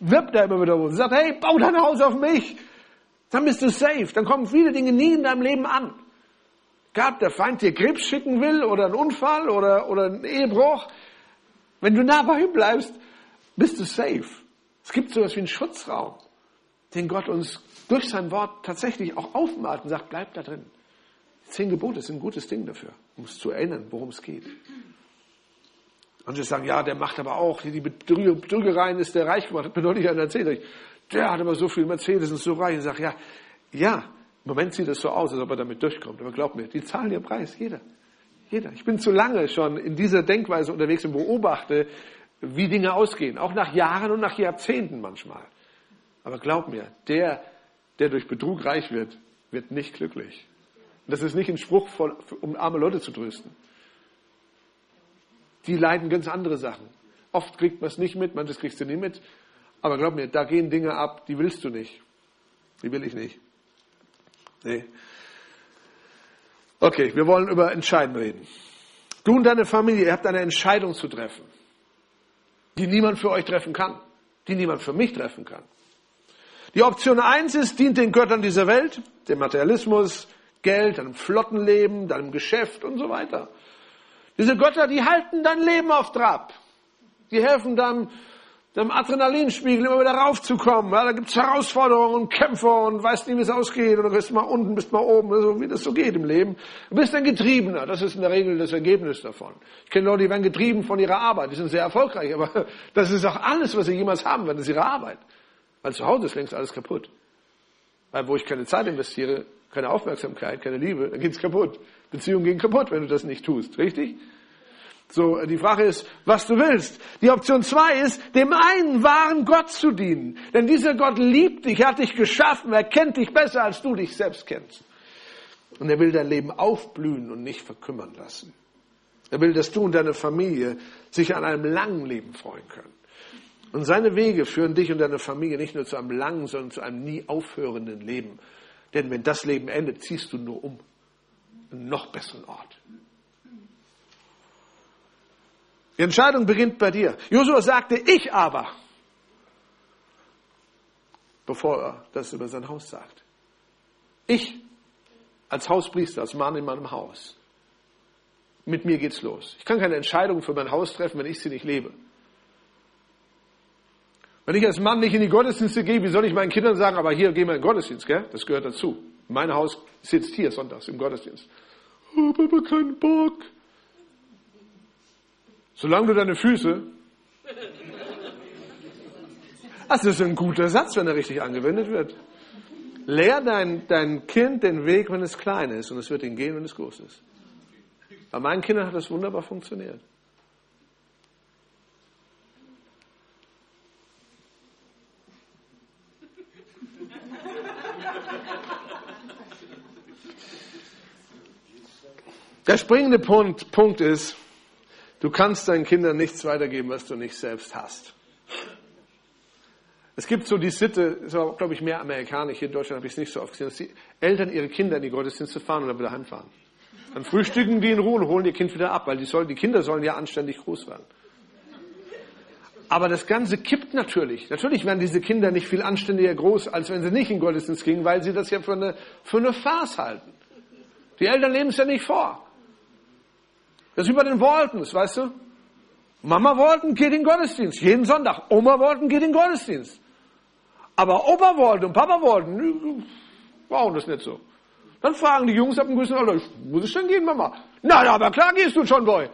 wirbt er immer wieder und sagt, hey, bau dein Haus auf mich. Dann bist du safe. Dann kommen viele Dinge nie in deinem Leben an. Gab der Feind dir Krebs schicken will oder einen Unfall oder, oder einen Ehebruch. Wenn du nah bei ihm bleibst, bist du safe. Es gibt sowas wie einen Schutzraum, den Gott uns durch sein Wort tatsächlich auch aufmalt und sagt, bleib da drin. Die zehn Gebote sind ein gutes Ding dafür, um es zu erinnern, worum es geht. Manche sagen, ja, der macht aber auch, die Betrügereien ist der reich geworden. Hat mir neulich einer erzählt. Der hat aber so viel Mercedes und so reich. Ich sage, ja, ja, im Moment sieht es so aus, als ob er damit durchkommt. Aber glaub mir, die zahlen ihren Preis, jeder. Jeder. Ich bin zu lange schon in dieser Denkweise unterwegs und beobachte, wie Dinge ausgehen. Auch nach Jahren und nach Jahrzehnten manchmal. Aber glaub mir, der, der durch Betrug reich wird, wird nicht glücklich. Und das ist nicht ein Spruch, von, um arme Leute zu trösten. Die leiden ganz andere Sachen. Oft kriegt man es nicht mit, manches kriegst du nie mit. Aber glaub mir, da gehen Dinge ab, die willst du nicht. Die will ich nicht. Nee. Okay, wir wollen über Entscheiden reden. Du und deine Familie, ihr habt eine Entscheidung zu treffen, die niemand für euch treffen kann, die niemand für mich treffen kann. Die Option eins ist, dient den Göttern dieser Welt, dem Materialismus, Geld, deinem Flottenleben, deinem Geschäft und so weiter. Diese Götter, die halten dein Leben auf Trab. Die helfen deinem, deinem Adrenalinspiegel immer wieder raufzukommen. Ja, da gibt's Herausforderungen und Kämpfe und weißt nie, wie es ausgeht. Oder bist mal unten, bist mal oben, so wie das so geht im Leben. Du bist ein Getriebener. Das ist in der Regel das Ergebnis davon. Ich kenne Leute, die werden getrieben von ihrer Arbeit. Die sind sehr erfolgreich. Aber das ist auch alles, was sie jemals haben werden, das ist ihre Arbeit. Weil zu Hause ist längst alles kaputt. Weil wo ich keine Zeit investiere, keine Aufmerksamkeit, keine Liebe, dann geht's kaputt. Beziehungen gehen kaputt, wenn du das nicht tust. Richtig? So, die Frage ist, was du willst. Die Option zwei ist, dem einen wahren Gott zu dienen. Denn dieser Gott liebt dich, er hat dich geschaffen, er kennt dich besser, als du dich selbst kennst. Und er will dein Leben aufblühen und nicht verkümmern lassen. Er will, dass du und deine Familie sich an einem langen Leben freuen können. Und seine Wege führen dich und deine Familie nicht nur zu einem langen, sondern zu einem nie aufhörenden Leben. Denn wenn das Leben endet, ziehst du nur um. Einen noch besseren Ort. Die Entscheidung beginnt bei dir. Josua sagte, ich aber, bevor er das über sein Haus sagt. Ich, als Hauspriester, als Mann in meinem Haus. Mit mir geht's los. Ich kann keine Entscheidung für mein Haus treffen, wenn ich sie nicht lebe. Wenn ich als Mann nicht in die Gottesdienste gehe, wie soll ich meinen Kindern sagen, aber hier gehen wir in den Gottesdienst, gell? Das gehört dazu. Mein Haus sitzt hier sonntags im Gottesdienst. Oh, aber keinen Bock. Solange du deine Füße... Das ist ein guter Satz, wenn er richtig angewendet wird. Lehr dein, dein Kind den Weg, wenn es klein ist, und es wird ihn gehen, wenn es groß ist. Bei meinen Kindern hat das wunderbar funktioniert. Der springende Punkt, Punkt ist, du kannst deinen Kindern nichts weitergeben, was du nicht selbst hast. Es gibt so die Sitte, ist aber, glaube ich, mehr amerikanisch. Hier in Deutschland habe ich es nicht so oft gesehen, dass die Eltern ihre Kinder in die Gottesdienste fahren und dann wieder heimfahren. Dann frühstücken die in Ruhe und holen ihr Kind wieder ab, weil die, sollen, die Kinder sollen ja anständig groß werden. Aber das Ganze kippt natürlich. Natürlich werden diese Kinder nicht viel anständiger groß, als wenn sie nicht in den Gottesdienst gingen, weil sie das ja für eine, für eine Farce halten. Die Eltern leben es ja nicht vor. Das ist wie bei den Waltons, weißt du? Mama Walton geht in den Gottesdienst, jeden Sonntag. Oma Walton geht in den Gottesdienst. Aber Opa Walton und Papa Walton brauchen das nicht so. Dann fragen die Jungs ab einem gewissen Alter, muss ich denn gehen, Mama? Na, ja, aber klar gehst du schon, Boy.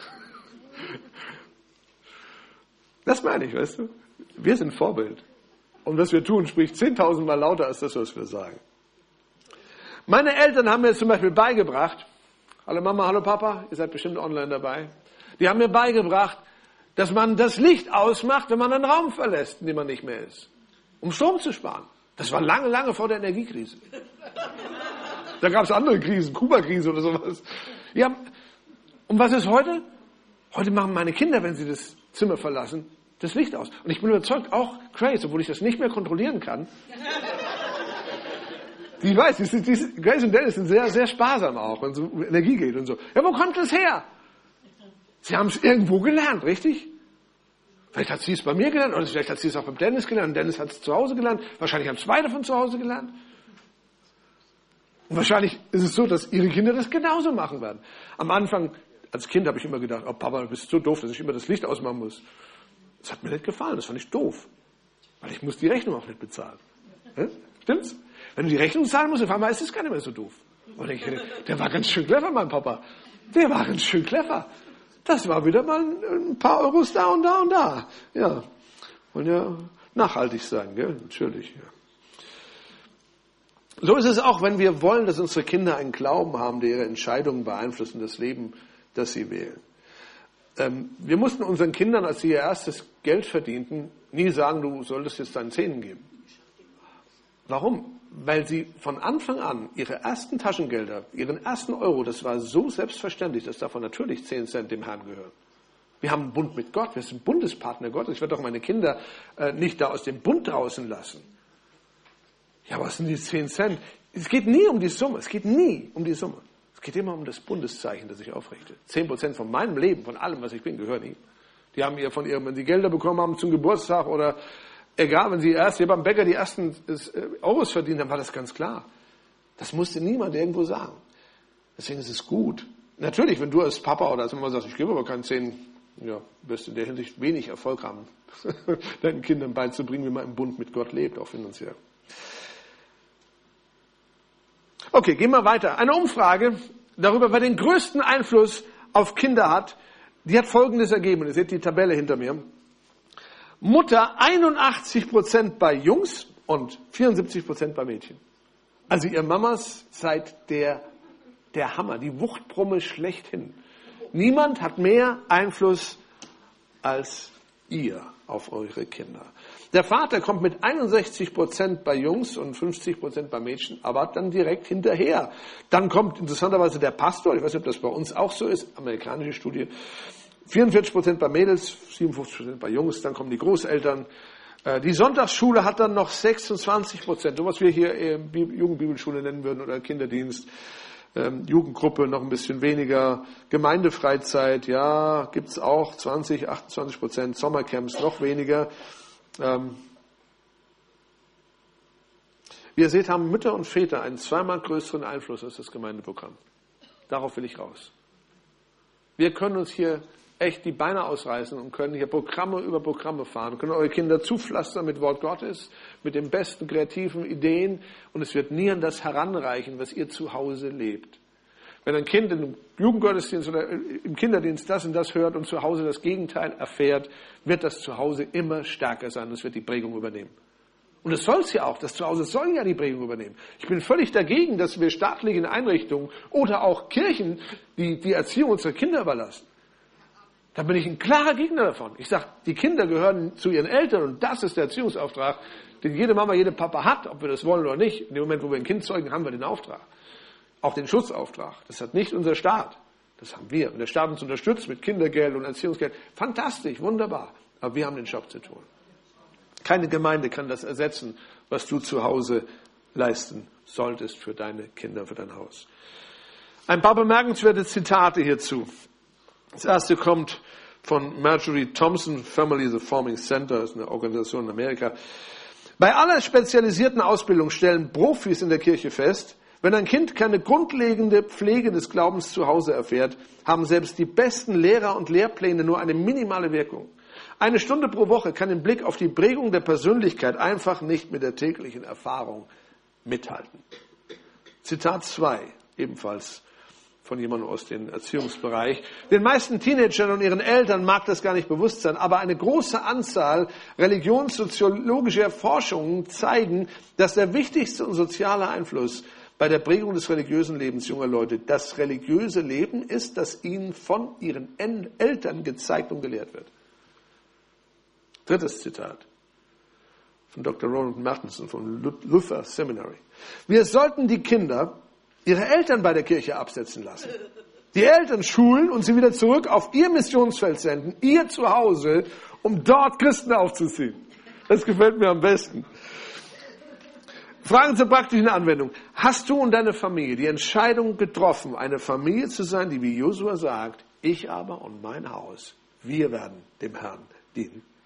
Das meine ich, weißt du? Wir sind Vorbild. Und was wir tun, spricht zehntausendmal lauter als das, was wir sagen. Meine Eltern haben mir zum Beispiel beigebracht, hallo Mama, hallo Papa, ihr seid bestimmt online dabei. Die haben mir beigebracht, dass man das Licht ausmacht, wenn man einen Raum verlässt, in dem man nicht mehr ist. Um Strom zu sparen. Das war lange, lange vor der Energiekrise. Da gab es andere Krisen, Kuba-Krise oder sowas. Ja, und was ist heute? Heute machen meine Kinder, wenn sie das Zimmer verlassen, das Licht aus. Und ich bin überzeugt, auch Grace, obwohl ich das nicht mehr kontrollieren kann. Ich weiß, die, die, Grace und Dennis sind sehr, sehr sparsam auch, wenn es um Energie geht und so. Ja, wo kommt das her? Sie haben es irgendwo gelernt, richtig? Vielleicht hat sie es bei mir gelernt, oder vielleicht hat sie es auch beim Dennis gelernt, und Dennis hat es zu Hause gelernt, wahrscheinlich haben zwei davon zu Hause gelernt. Und wahrscheinlich ist es so, dass ihre Kinder das genauso machen werden. Am Anfang, als Kind, habe ich immer gedacht, oh Papa, du bist so doof, dass ich immer das Licht ausmachen muss. Das hat mir nicht gefallen, das fand ich doof. Weil ich muss die Rechnung auch nicht bezahlen. Ja? Stimmt's? Wenn du die Rechnung zahlen musst, auf einmal ist es gar nicht mehr so doof. Und ich dachte, der war ganz schön clever, mein Papa. Der war ganz schön clever. Das war wieder mal ein paar Euros da und da und da. Ja. Und ja, nachhaltig sein, gell? Natürlich. Ja. So ist es auch, wenn wir wollen, dass unsere Kinder einen Glauben haben, der ihre Entscheidungen beeinflussen, das Leben, das sie wählen. Ähm, wir mussten unseren Kindern, als sie ihr erstes Geld verdienten, nie sagen, du solltest jetzt deinen Zehnen geben. Warum? Weil sie von Anfang an ihre ersten Taschengelder, ihren ersten Euro, das war so selbstverständlich, dass davon natürlich zehn Cent dem Herrn gehören. Wir haben einen Bund mit Gott, wir sind Bundespartner Gottes. Ich werde doch meine Kinder äh, nicht da aus dem Bund draußen lassen. Ja, was sind die zehn Cent? Es geht nie um die Summe, es geht nie um die Summe. Es geht immer um das Bundeszeichen, das ich aufrichte. Zehn Prozent von meinem Leben, von allem, was ich bin, gehören ihm. Die haben ihr von ihrem, wenn sie Gelder bekommen haben zum Geburtstag oder egal, wenn sie erst hier beim Bäcker die ersten Euros verdient haben, war das ganz klar. Das musste niemand irgendwo sagen. Deswegen ist es gut. Natürlich, wenn du als Papa oder als Mama sagst, ich gebe aber keinen Zehn, ja, wirst du in der Hinsicht wenig Erfolg haben, deinen Kindern beizubringen, wie man im Bund mit Gott lebt, auch finanziell. Okay, gehen wir weiter. Eine Umfrage darüber, wer den größten Einfluss auf Kinder hat, die hat Folgendes ergeben. Ihr seht die Tabelle hinter mir. Mutter einundachtzig Prozent bei Jungs und vierundsiebzig Prozent bei Mädchen. Also ihr Mamas seid der, der Hammer, die Wuchtbrumme schlechthin. Niemand hat mehr Einfluss als ihr auf eure Kinder. Der Vater kommt mit einundsechzig Prozent bei Jungs und fünfzig Prozent bei Mädchen, aber dann direkt hinterher. Dann kommt interessanterweise der Pastor, ich weiß nicht, ob das bei uns auch so ist, amerikanische Studie, vierundvierzig Prozent bei Mädels, siebenundfünfzig Prozent bei Jungs, dann kommen die Großeltern. Die Sonntagsschule hat dann noch sechsundzwanzig Prozent, so was wir hier Jugendbibelschule nennen würden oder Kinderdienst. Ähm, Jugendgruppe noch ein bisschen weniger, Gemeindefreizeit, ja, gibt's auch zwanzig, achtundzwanzig Prozent, Sommercamps noch weniger. Ähm, wie ihr seht, haben Mütter und Väter einen zweimal größeren Einfluss als das Gemeindeprogramm. Darauf will ich raus. Wir können uns hier echt die Beine ausreißen und können hier Programme über Programme fahren, können eure Kinder zupflastern mit Wort Gottes, mit den besten kreativen Ideen und es wird nie an das heranreichen, was ihr zu Hause lebt. Wenn ein Kind im Jugendgottesdienst oder im Kinderdienst das und das hört und zu Hause das Gegenteil erfährt, wird das zu Hause immer stärker sein und es wird die Prägung übernehmen. Und es soll es ja auch, das Zuhause soll ja die Prägung übernehmen. Ich bin völlig dagegen, dass wir staatlichen Einrichtungen oder auch Kirchen die, die Erziehung unserer Kinder überlassen. Da bin ich ein klarer Gegner davon. Ich sage, die Kinder gehören zu ihren Eltern und das ist der Erziehungsauftrag, den jede Mama, jede Papa hat, ob wir das wollen oder nicht. In dem Moment, wo wir ein Kind zeugen, haben wir den Auftrag. Auch den Schutzauftrag. Das hat nicht unser Staat. Das haben wir. Und der Staat uns unterstützt mit Kindergeld und Erziehungsgeld. Fantastisch, wunderbar. Aber wir haben den Job zu tun. Keine Gemeinde kann das ersetzen, was du zu Hause leisten solltest für deine Kinder, für dein Haus. Ein paar bemerkenswerte Zitate hierzu. Das erste kommt von Marjorie Thompson, Family the Forming Center, das ist eine Organisation in Amerika. Bei aller spezialisierten Ausbildung stellen Profis in der Kirche fest, wenn ein Kind keine grundlegende Pflege des Glaubens zu Hause erfährt, haben selbst die besten Lehrer und Lehrpläne nur eine minimale Wirkung. Eine Stunde pro Woche kann im Blick auf die Prägung der Persönlichkeit einfach nicht mit der täglichen Erfahrung mithalten. Zitat zwei, ebenfalls von jemandem aus dem Erziehungsbereich. Den meisten Teenagern und ihren Eltern mag das gar nicht bewusst sein, aber eine große Anzahl religionssoziologischer Forschungen zeigen, dass der wichtigste und soziale Einfluss bei der Prägung des religiösen Lebens junger Leute das religiöse Leben ist, das ihnen von ihren Eltern gezeigt und gelehrt wird. Drittes Zitat von Doktor Ronald Martinson vom Luther Seminary. Wir sollten die Kinder ihre Eltern bei der Kirche absetzen lassen. Die Eltern schulen und sie wieder zurück auf ihr Missionsfeld senden, ihr Zuhause, um dort Christen aufzuziehen. Das gefällt mir am besten. Fragen zur praktischen Anwendung. Hast du und deine Familie die Entscheidung getroffen, eine Familie zu sein, die wie Josua sagt, ich aber und mein Haus, wir werden dem Herrn dienen?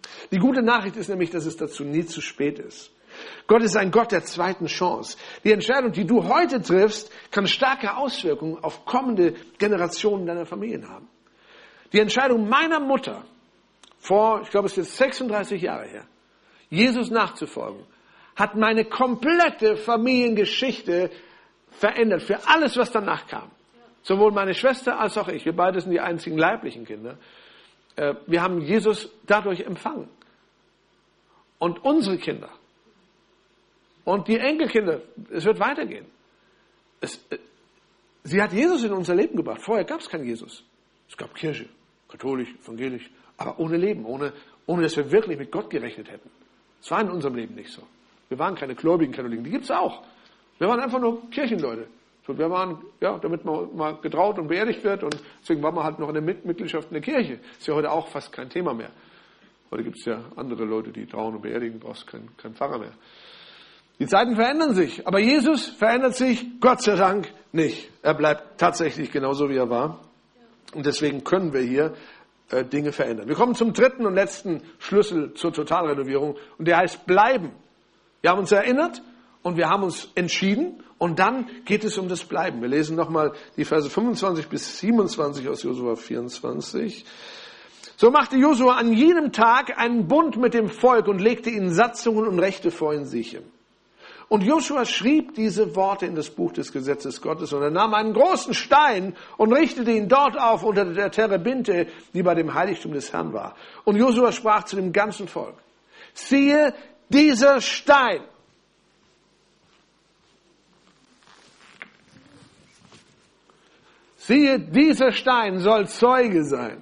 Die gute Nachricht ist nämlich, dass es dazu nie zu spät ist. Gott ist ein Gott der zweiten Chance. Die Entscheidung, die du heute triffst, kann starke Auswirkungen auf kommende Generationen deiner Familien haben. Die Entscheidung meiner Mutter vor, ich glaube, es ist jetzt sechsunddreißig Jahre her, Jesus nachzufolgen, hat meine komplette Familiengeschichte verändert, für alles, was danach kam. Sowohl meine Schwester als auch ich, wir beide sind die einzigen leiblichen Kinder, wir haben Jesus dadurch empfangen. Und unsere Kinder und die Enkelkinder, es wird weitergehen. Es, sie hat Jesus in unser Leben gebracht. Vorher gab es keinen Jesus. Es gab Kirche, katholisch, evangelisch, aber ohne Leben, ohne, ohne dass wir wirklich mit Gott gerechnet hätten. Es war in unserem Leben nicht so. Wir waren keine gläubigen Katholiken, die gibt es auch. Wir waren einfach nur Kirchenleute. So, wir waren, ja, damit man mal getraut und beerdigt wird und deswegen waren wir halt noch in der Mitgliedschaft in der Kirche. Ist ja heute auch fast kein Thema mehr. Heute gibt es ja andere Leute, die trauen und beerdigen, brauchst keinen kein Pfarrer mehr. Die Zeiten verändern sich, aber Jesus verändert sich, Gott sei Dank, nicht. Er bleibt tatsächlich genauso, wie er war. Und deswegen können wir hier äh, Dinge verändern. Wir kommen zum dritten und letzten Schlüssel zur Totalrenovierung und der heißt bleiben. Wir haben uns erinnert und wir haben uns entschieden und dann geht es um das Bleiben. Wir lesen nochmal die Verse fünfundzwanzig bis siebenundzwanzig aus Josua vierundzwanzig. So machte Josua an jenem Tag einen Bund mit dem Volk und legte ihnen Satzungen und Rechte vor in Sichem. Und Josua schrieb diese Worte in das Buch des Gesetzes Gottes und er nahm einen großen Stein und richtete ihn dort auf unter der Terebinte, die bei dem Heiligtum des Herrn war. Und Josua sprach zu dem ganzen Volk, siehe, dieser Stein Siehe, dieser Stein soll Zeuge sein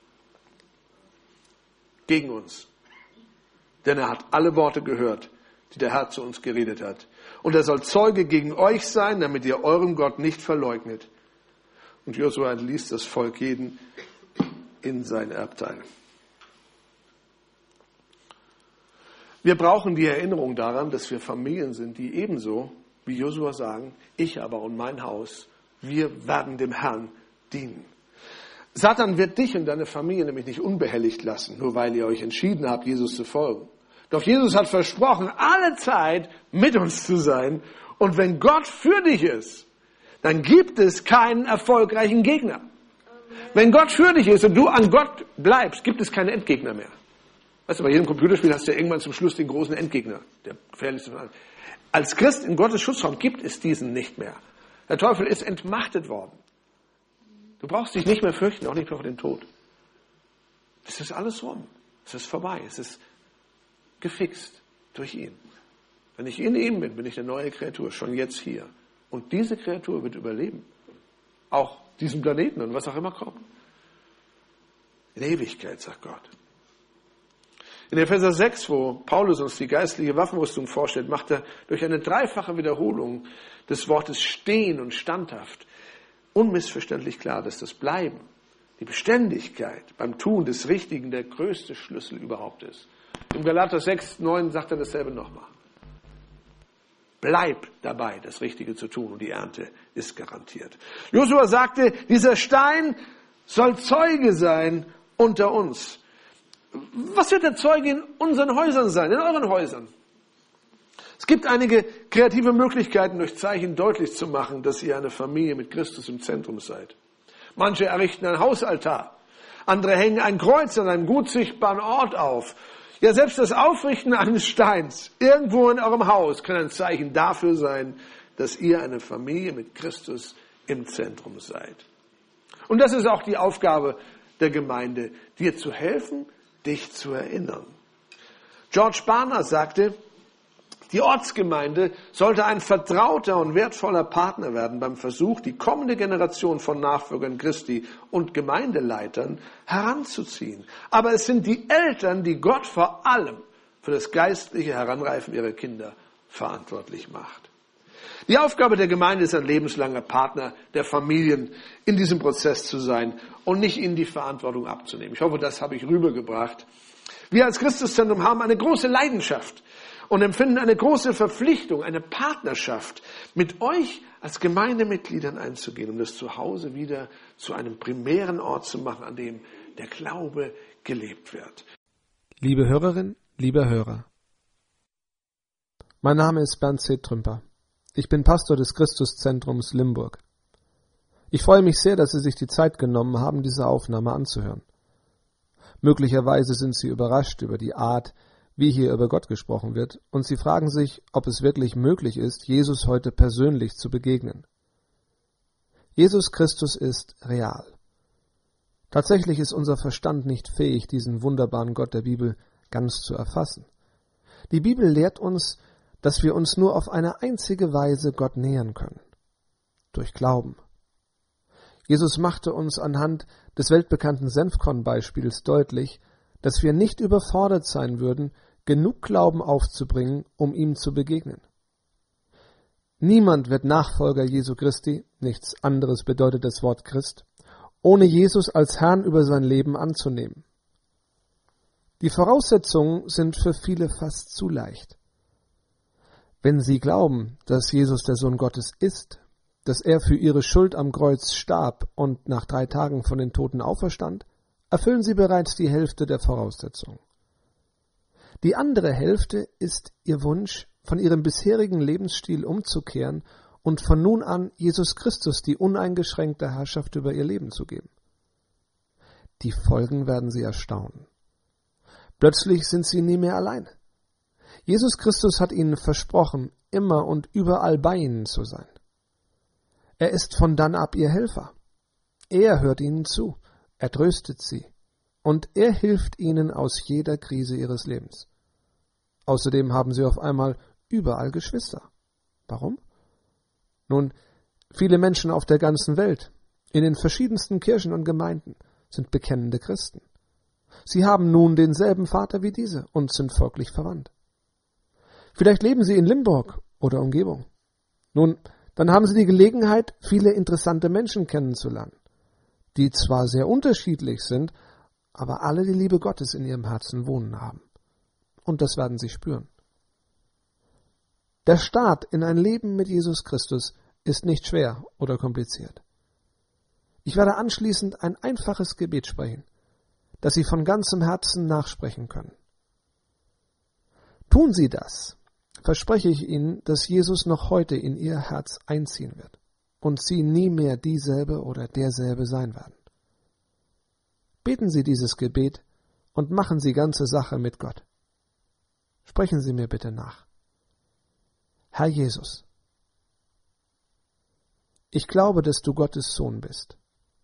gegen uns. Denn er hat alle Worte gehört, die der Herr zu uns geredet hat. Und er soll Zeuge gegen euch sein, damit ihr euren Gott nicht verleugnet. Und Josua entließ das Volk jeden in sein Erbteil. Wir brauchen die Erinnerung daran, dass wir Familien sind, die ebenso wie Josua sagen, ich aber und mein Haus, wir werden dem Herrn dienen. Satan wird dich und deine Familie nämlich nicht unbehelligt lassen, nur weil ihr euch entschieden habt, Jesus zu folgen. Doch Jesus hat versprochen, alle Zeit mit uns zu sein. Und wenn Gott für dich ist, dann gibt es keinen erfolgreichen Gegner. Wenn Gott für dich ist und du an Gott bleibst, gibt es keine Endgegner mehr. Weißt du, bei jedem Computerspiel hast du ja irgendwann zum Schluss den großen Endgegner, der gefährlichste von allen. Als Christ in Gottes Schutzraum gibt es diesen nicht mehr. Der Teufel ist entmachtet worden. Du brauchst dich nicht mehr fürchten, auch nicht mehr vor dem Tod. Es ist alles rum. Es ist vorbei. Es ist gefixt durch ihn. Wenn ich in ihm bin, bin ich eine neue Kreatur, schon jetzt hier. Und diese Kreatur wird überleben. Auch diesen Planeten und was auch immer kommt. In Ewigkeit, sagt Gott. In Epheser sechs, wo Paulus uns die geistliche Waffenrüstung vorstellt, macht er durch eine dreifache Wiederholung des Wortes stehen und standhaft unmissverständlich klar, dass das Bleiben, die Beständigkeit beim Tun des Richtigen der größte Schlüssel überhaupt ist. Im Galater sechs, neun sagt er dasselbe nochmal. Bleib dabei, das Richtige zu tun und die Ernte ist garantiert. Josua sagte, dieser Stein soll Zeuge sein unter uns. Was wird der Zeuge in unseren Häusern sein, in euren Häusern? Es gibt einige kreative Möglichkeiten, durch Zeichen deutlich zu machen, dass ihr eine Familie mit Christus im Zentrum seid. Manche errichten einen Hausaltar. Andere hängen ein Kreuz an einem gut sichtbaren Ort auf. Ja, selbst das Aufrichten eines Steins irgendwo in eurem Haus kann ein Zeichen dafür sein, dass ihr eine Familie mit Christus im Zentrum seid. Und das ist auch die Aufgabe der Gemeinde, dir zu helfen, dich zu erinnern. George Barna sagte, die Ortsgemeinde sollte ein vertrauter und wertvoller Partner werden beim Versuch, die kommende Generation von Nachfolgern Christi und Gemeindeleitern heranzuziehen. Aber es sind die Eltern, die Gott vor allem für das geistliche Heranreifen ihrer Kinder verantwortlich macht. Die Aufgabe der Gemeinde ist, ein lebenslanger Partner der Familien in diesem Prozess zu sein und nicht ihnen die Verantwortung abzunehmen. Ich hoffe, das habe ich rübergebracht. Wir als Christuszentrum haben eine große Leidenschaft und empfinden eine große Verpflichtung, eine Partnerschaft, mit euch als Gemeindemitgliedern einzugehen, um das Zuhause wieder zu einem primären Ort zu machen, an dem der Glaube gelebt wird. Liebe Hörerin, lieber Hörer, mein Name ist Bernd C. Trümper. Ich bin Pastor des Christuszentrums Limburg. Ich freue mich sehr, dass Sie sich die Zeit genommen haben, diese Aufnahme anzuhören. Möglicherweise sind Sie überrascht über die Art, wie hier über Gott gesprochen wird, und Sie fragen sich, ob es wirklich möglich ist, Jesus heute persönlich zu begegnen. Jesus Christus ist real. Tatsächlich ist unser Verstand nicht fähig, diesen wunderbaren Gott der Bibel ganz zu erfassen. Die Bibel lehrt uns, dass wir uns nur auf eine einzige Weise Gott nähern können: durch Glauben. Jesus machte uns anhand des weltbekannten Senfkorn-Beispiels deutlich, dass wir nicht überfordert sein würden, genug Glauben aufzubringen, um ihm zu begegnen. Niemand wird Nachfolger Jesu Christi, nichts anderes bedeutet das Wort Christ, ohne Jesus als Herrn über sein Leben anzunehmen. Die Voraussetzungen sind für viele fast zu leicht. Wenn sie glauben, dass Jesus der Sohn Gottes ist, dass er für ihre Schuld am Kreuz starb und nach drei Tagen von den Toten auferstand, erfüllen sie bereits die Hälfte der Voraussetzungen. Die andere Hälfte ist ihr Wunsch, von ihrem bisherigen Lebensstil umzukehren und von nun an Jesus Christus die uneingeschränkte Herrschaft über ihr Leben zu geben. Die Folgen werden sie erstaunen. Plötzlich sind sie nie mehr allein. Jesus Christus hat ihnen versprochen, immer und überall bei ihnen zu sein. Er ist von dann ab ihr Helfer. Er hört ihnen zu, er tröstet sie und er hilft ihnen aus jeder Krise ihres Lebens. Außerdem haben sie auf einmal überall Geschwister. Warum? Nun, viele Menschen auf der ganzen Welt, in den verschiedensten Kirchen und Gemeinden, sind bekennende Christen. Sie haben nun denselben Vater wie diese und sind folglich verwandt. Vielleicht leben sie in Limburg oder Umgebung. Nun, dann haben sie die Gelegenheit, viele interessante Menschen kennenzulernen, die zwar sehr unterschiedlich sind, aber alle die Liebe Gottes in ihrem Herzen wohnen haben. Und das werden sie spüren. Der Start in ein Leben mit Jesus Christus ist nicht schwer oder kompliziert. Ich werde anschließend ein einfaches Gebet sprechen, das Sie von ganzem Herzen nachsprechen können. Tun Sie das, verspreche ich Ihnen, dass Jesus noch heute in Ihr Herz einziehen wird und Sie nie mehr dieselbe oder derselbe sein werden. Beten Sie dieses Gebet und machen Sie ganze Sache mit Gott. Sprechen Sie mir bitte nach. Herr Jesus, ich glaube, dass du Gottes Sohn bist.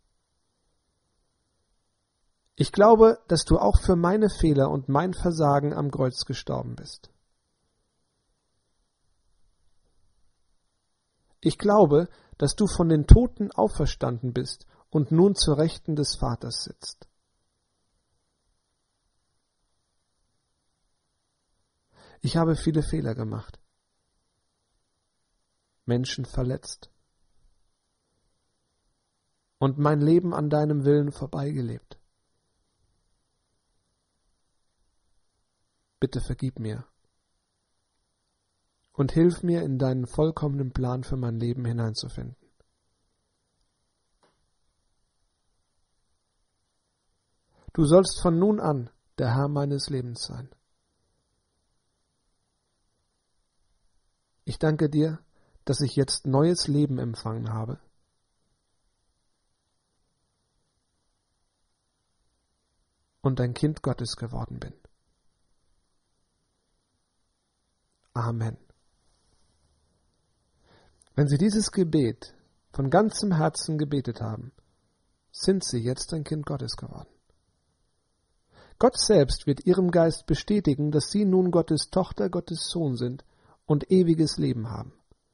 Ich glaube, dass du auch für meine Fehler und mein Versagen am Kreuz gestorben bist. Ich glaube, dass du von den Toten auferstanden bist und nun zur Rechten des Vaters sitzt. Ich habe viele Fehler gemacht, Menschen verletzt und mein Leben an deinem Willen vorbeigelebt. Bitte vergib mir und hilf mir, in deinen vollkommenen Plan für mein Leben hineinzufinden. Du sollst von nun an der Herr meines Lebens sein. Ich danke dir, dass ich jetzt neues Leben empfangen habe. Und ein Kind Gottes geworden bin. Amen. Wenn Sie dieses Gebet von ganzem Herzen gebetet haben, sind Sie jetzt ein Kind Gottes geworden. Gott selbst wird Ihrem Geist bestätigen, dass Sie nun Gottes Tochter, Gottes Sohn sind und ewiges Leben haben.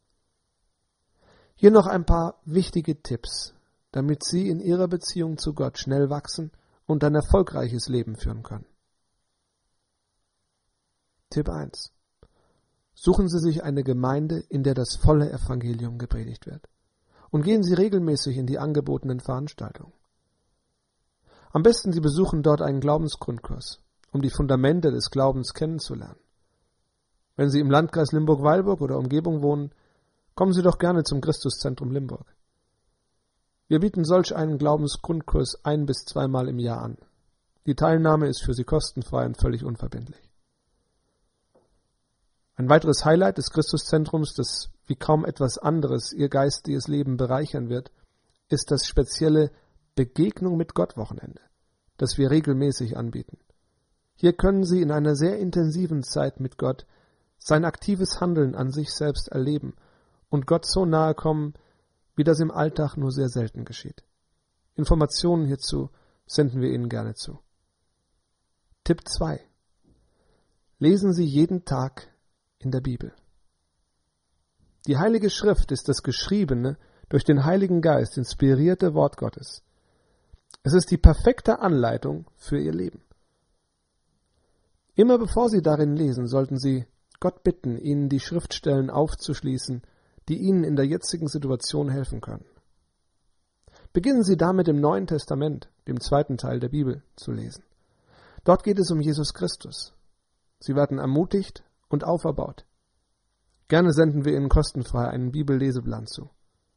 Hier noch ein paar wichtige Tipps, damit Sie in Ihrer Beziehung zu Gott schnell wachsen und ein erfolgreiches Leben führen können. Tipp eins. Suchen Sie sich eine Gemeinde, in der das volle Evangelium gepredigt wird. Und gehen Sie regelmäßig in die angebotenen Veranstaltungen. Am besten Sie besuchen dort einen Glaubensgrundkurs, um die Fundamente des Glaubens kennenzulernen. Wenn Sie im Landkreis Limburg-Weilburg oder Umgebung wohnen, kommen Sie doch gerne zum Christuszentrum Limburg. Wir bieten solch einen Glaubensgrundkurs ein- bis zweimal im Jahr an. Die Teilnahme ist für Sie kostenfrei und völlig unverbindlich. Ein weiteres Highlight des Christuszentrums, das wie kaum etwas anderes Ihr geistiges Leben bereichern wird, ist das spezielle Begegnung mit Gott Wochenende, das wir regelmäßig anbieten. Hier können Sie in einer sehr intensiven Zeit mit Gott sein aktives Handeln an sich selbst erleben und Gott so nahe kommen, wie das im Alltag nur sehr selten geschieht. Informationen hierzu senden wir Ihnen gerne zu. Tipp zwei. Lesen Sie jeden Tag in der Bibel. Die Heilige Schrift ist das geschriebene, durch den Heiligen Geist inspirierte Wort Gottes. Es ist die perfekte Anleitung für Ihr Leben. Immer bevor Sie darin lesen, sollten Sie Gott bitten, Ihnen die Schriftstellen aufzuschließen, die Ihnen in der jetzigen Situation helfen können. Beginnen Sie damit im Neuen Testament, dem zweiten Teil der Bibel, zu lesen. Dort geht es um Jesus Christus. Sie werden ermutigt und auferbaut. Gerne senden wir Ihnen kostenfrei einen Bibelleseplan zu.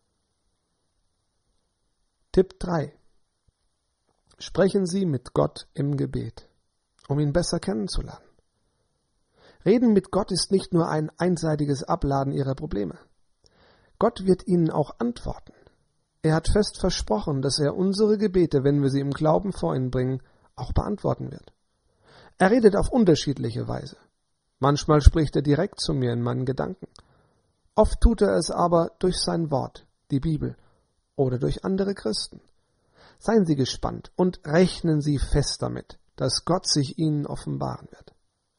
Tipp drei. Sprechen Sie mit Gott im Gebet, um ihn besser kennenzulernen. Reden mit Gott ist nicht nur ein einseitiges Abladen Ihrer Probleme. Gott wird Ihnen auch antworten. Er hat fest versprochen, dass er unsere Gebete, wenn wir sie im Glauben vor ihn bringen, auch beantworten wird. Er redet auf unterschiedliche Weise. Manchmal spricht er direkt zu mir in meinen Gedanken. Oft tut er es aber durch sein Wort, die Bibel, oder durch andere Christen. Seien Sie gespannt und rechnen Sie fest damit, dass Gott sich Ihnen offenbaren wird.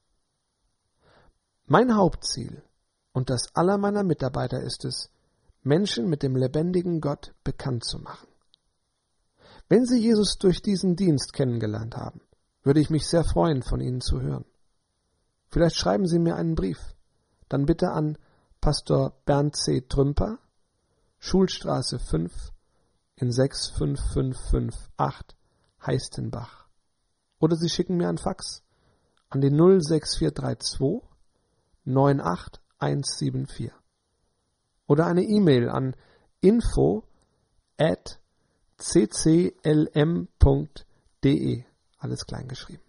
Mein Hauptziel und das aller meiner Mitarbeiter ist es, Menschen mit dem lebendigen Gott bekannt zu machen. Wenn Sie Jesus durch diesen Dienst kennengelernt haben, würde ich mich sehr freuen, von Ihnen zu hören. Vielleicht schreiben Sie mir einen Brief, dann bitte an Pastor Bernd C. Trümper, Schulstraße fünf in sechs fünf fünf fünf acht Heistenbach. Oder Sie schicken mir einen Fax an die null sechs vier drei zwei neun acht eins sieben vier. Oder eine E-Mail an info at c c l m punkt d e, alles klein geschrieben.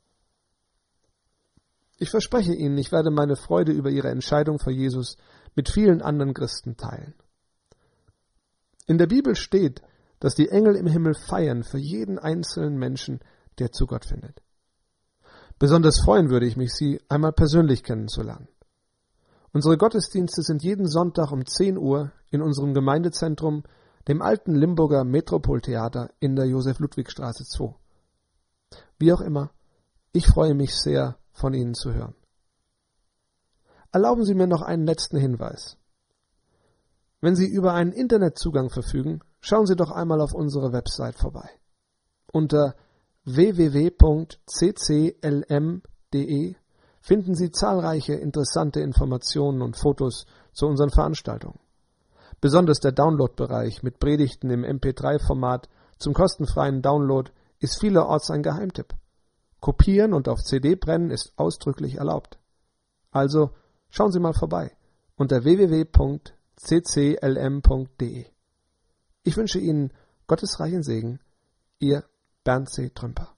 Ich verspreche Ihnen, ich werde meine Freude über Ihre Entscheidung für Jesus mit vielen anderen Christen teilen. In der Bibel steht, dass die Engel im Himmel feiern für jeden einzelnen Menschen, der zu Gott findet. Besonders freuen würde ich mich, Sie einmal persönlich kennenzulernen. Unsere Gottesdienste sind jeden Sonntag um zehn Uhr in unserem Gemeindezentrum, dem alten Limburger Metropoltheater in der Josef-Ludwig-Straße zwei. Wie auch immer, ich freue mich sehr, von Ihnen zu hören. Erlauben Sie mir noch einen letzten Hinweis. Wenn Sie über einen Internetzugang verfügen, schauen Sie doch einmal auf unsere Website vorbei. Unter w w w punkt c c l m punkt d e finden Sie zahlreiche interessante Informationen und Fotos zu unseren Veranstaltungen. Besonders der Download-Bereich mit Predigten im M P drei Format zum kostenfreien Download ist vielerorts ein Geheimtipp. Kopieren und auf C D brennen ist ausdrücklich erlaubt. Also schauen Sie mal vorbei unter w w w punkt c c l m punkt d e. Ich wünsche Ihnen Gottes reichen Segen, Ihr Bernd C. Trümper.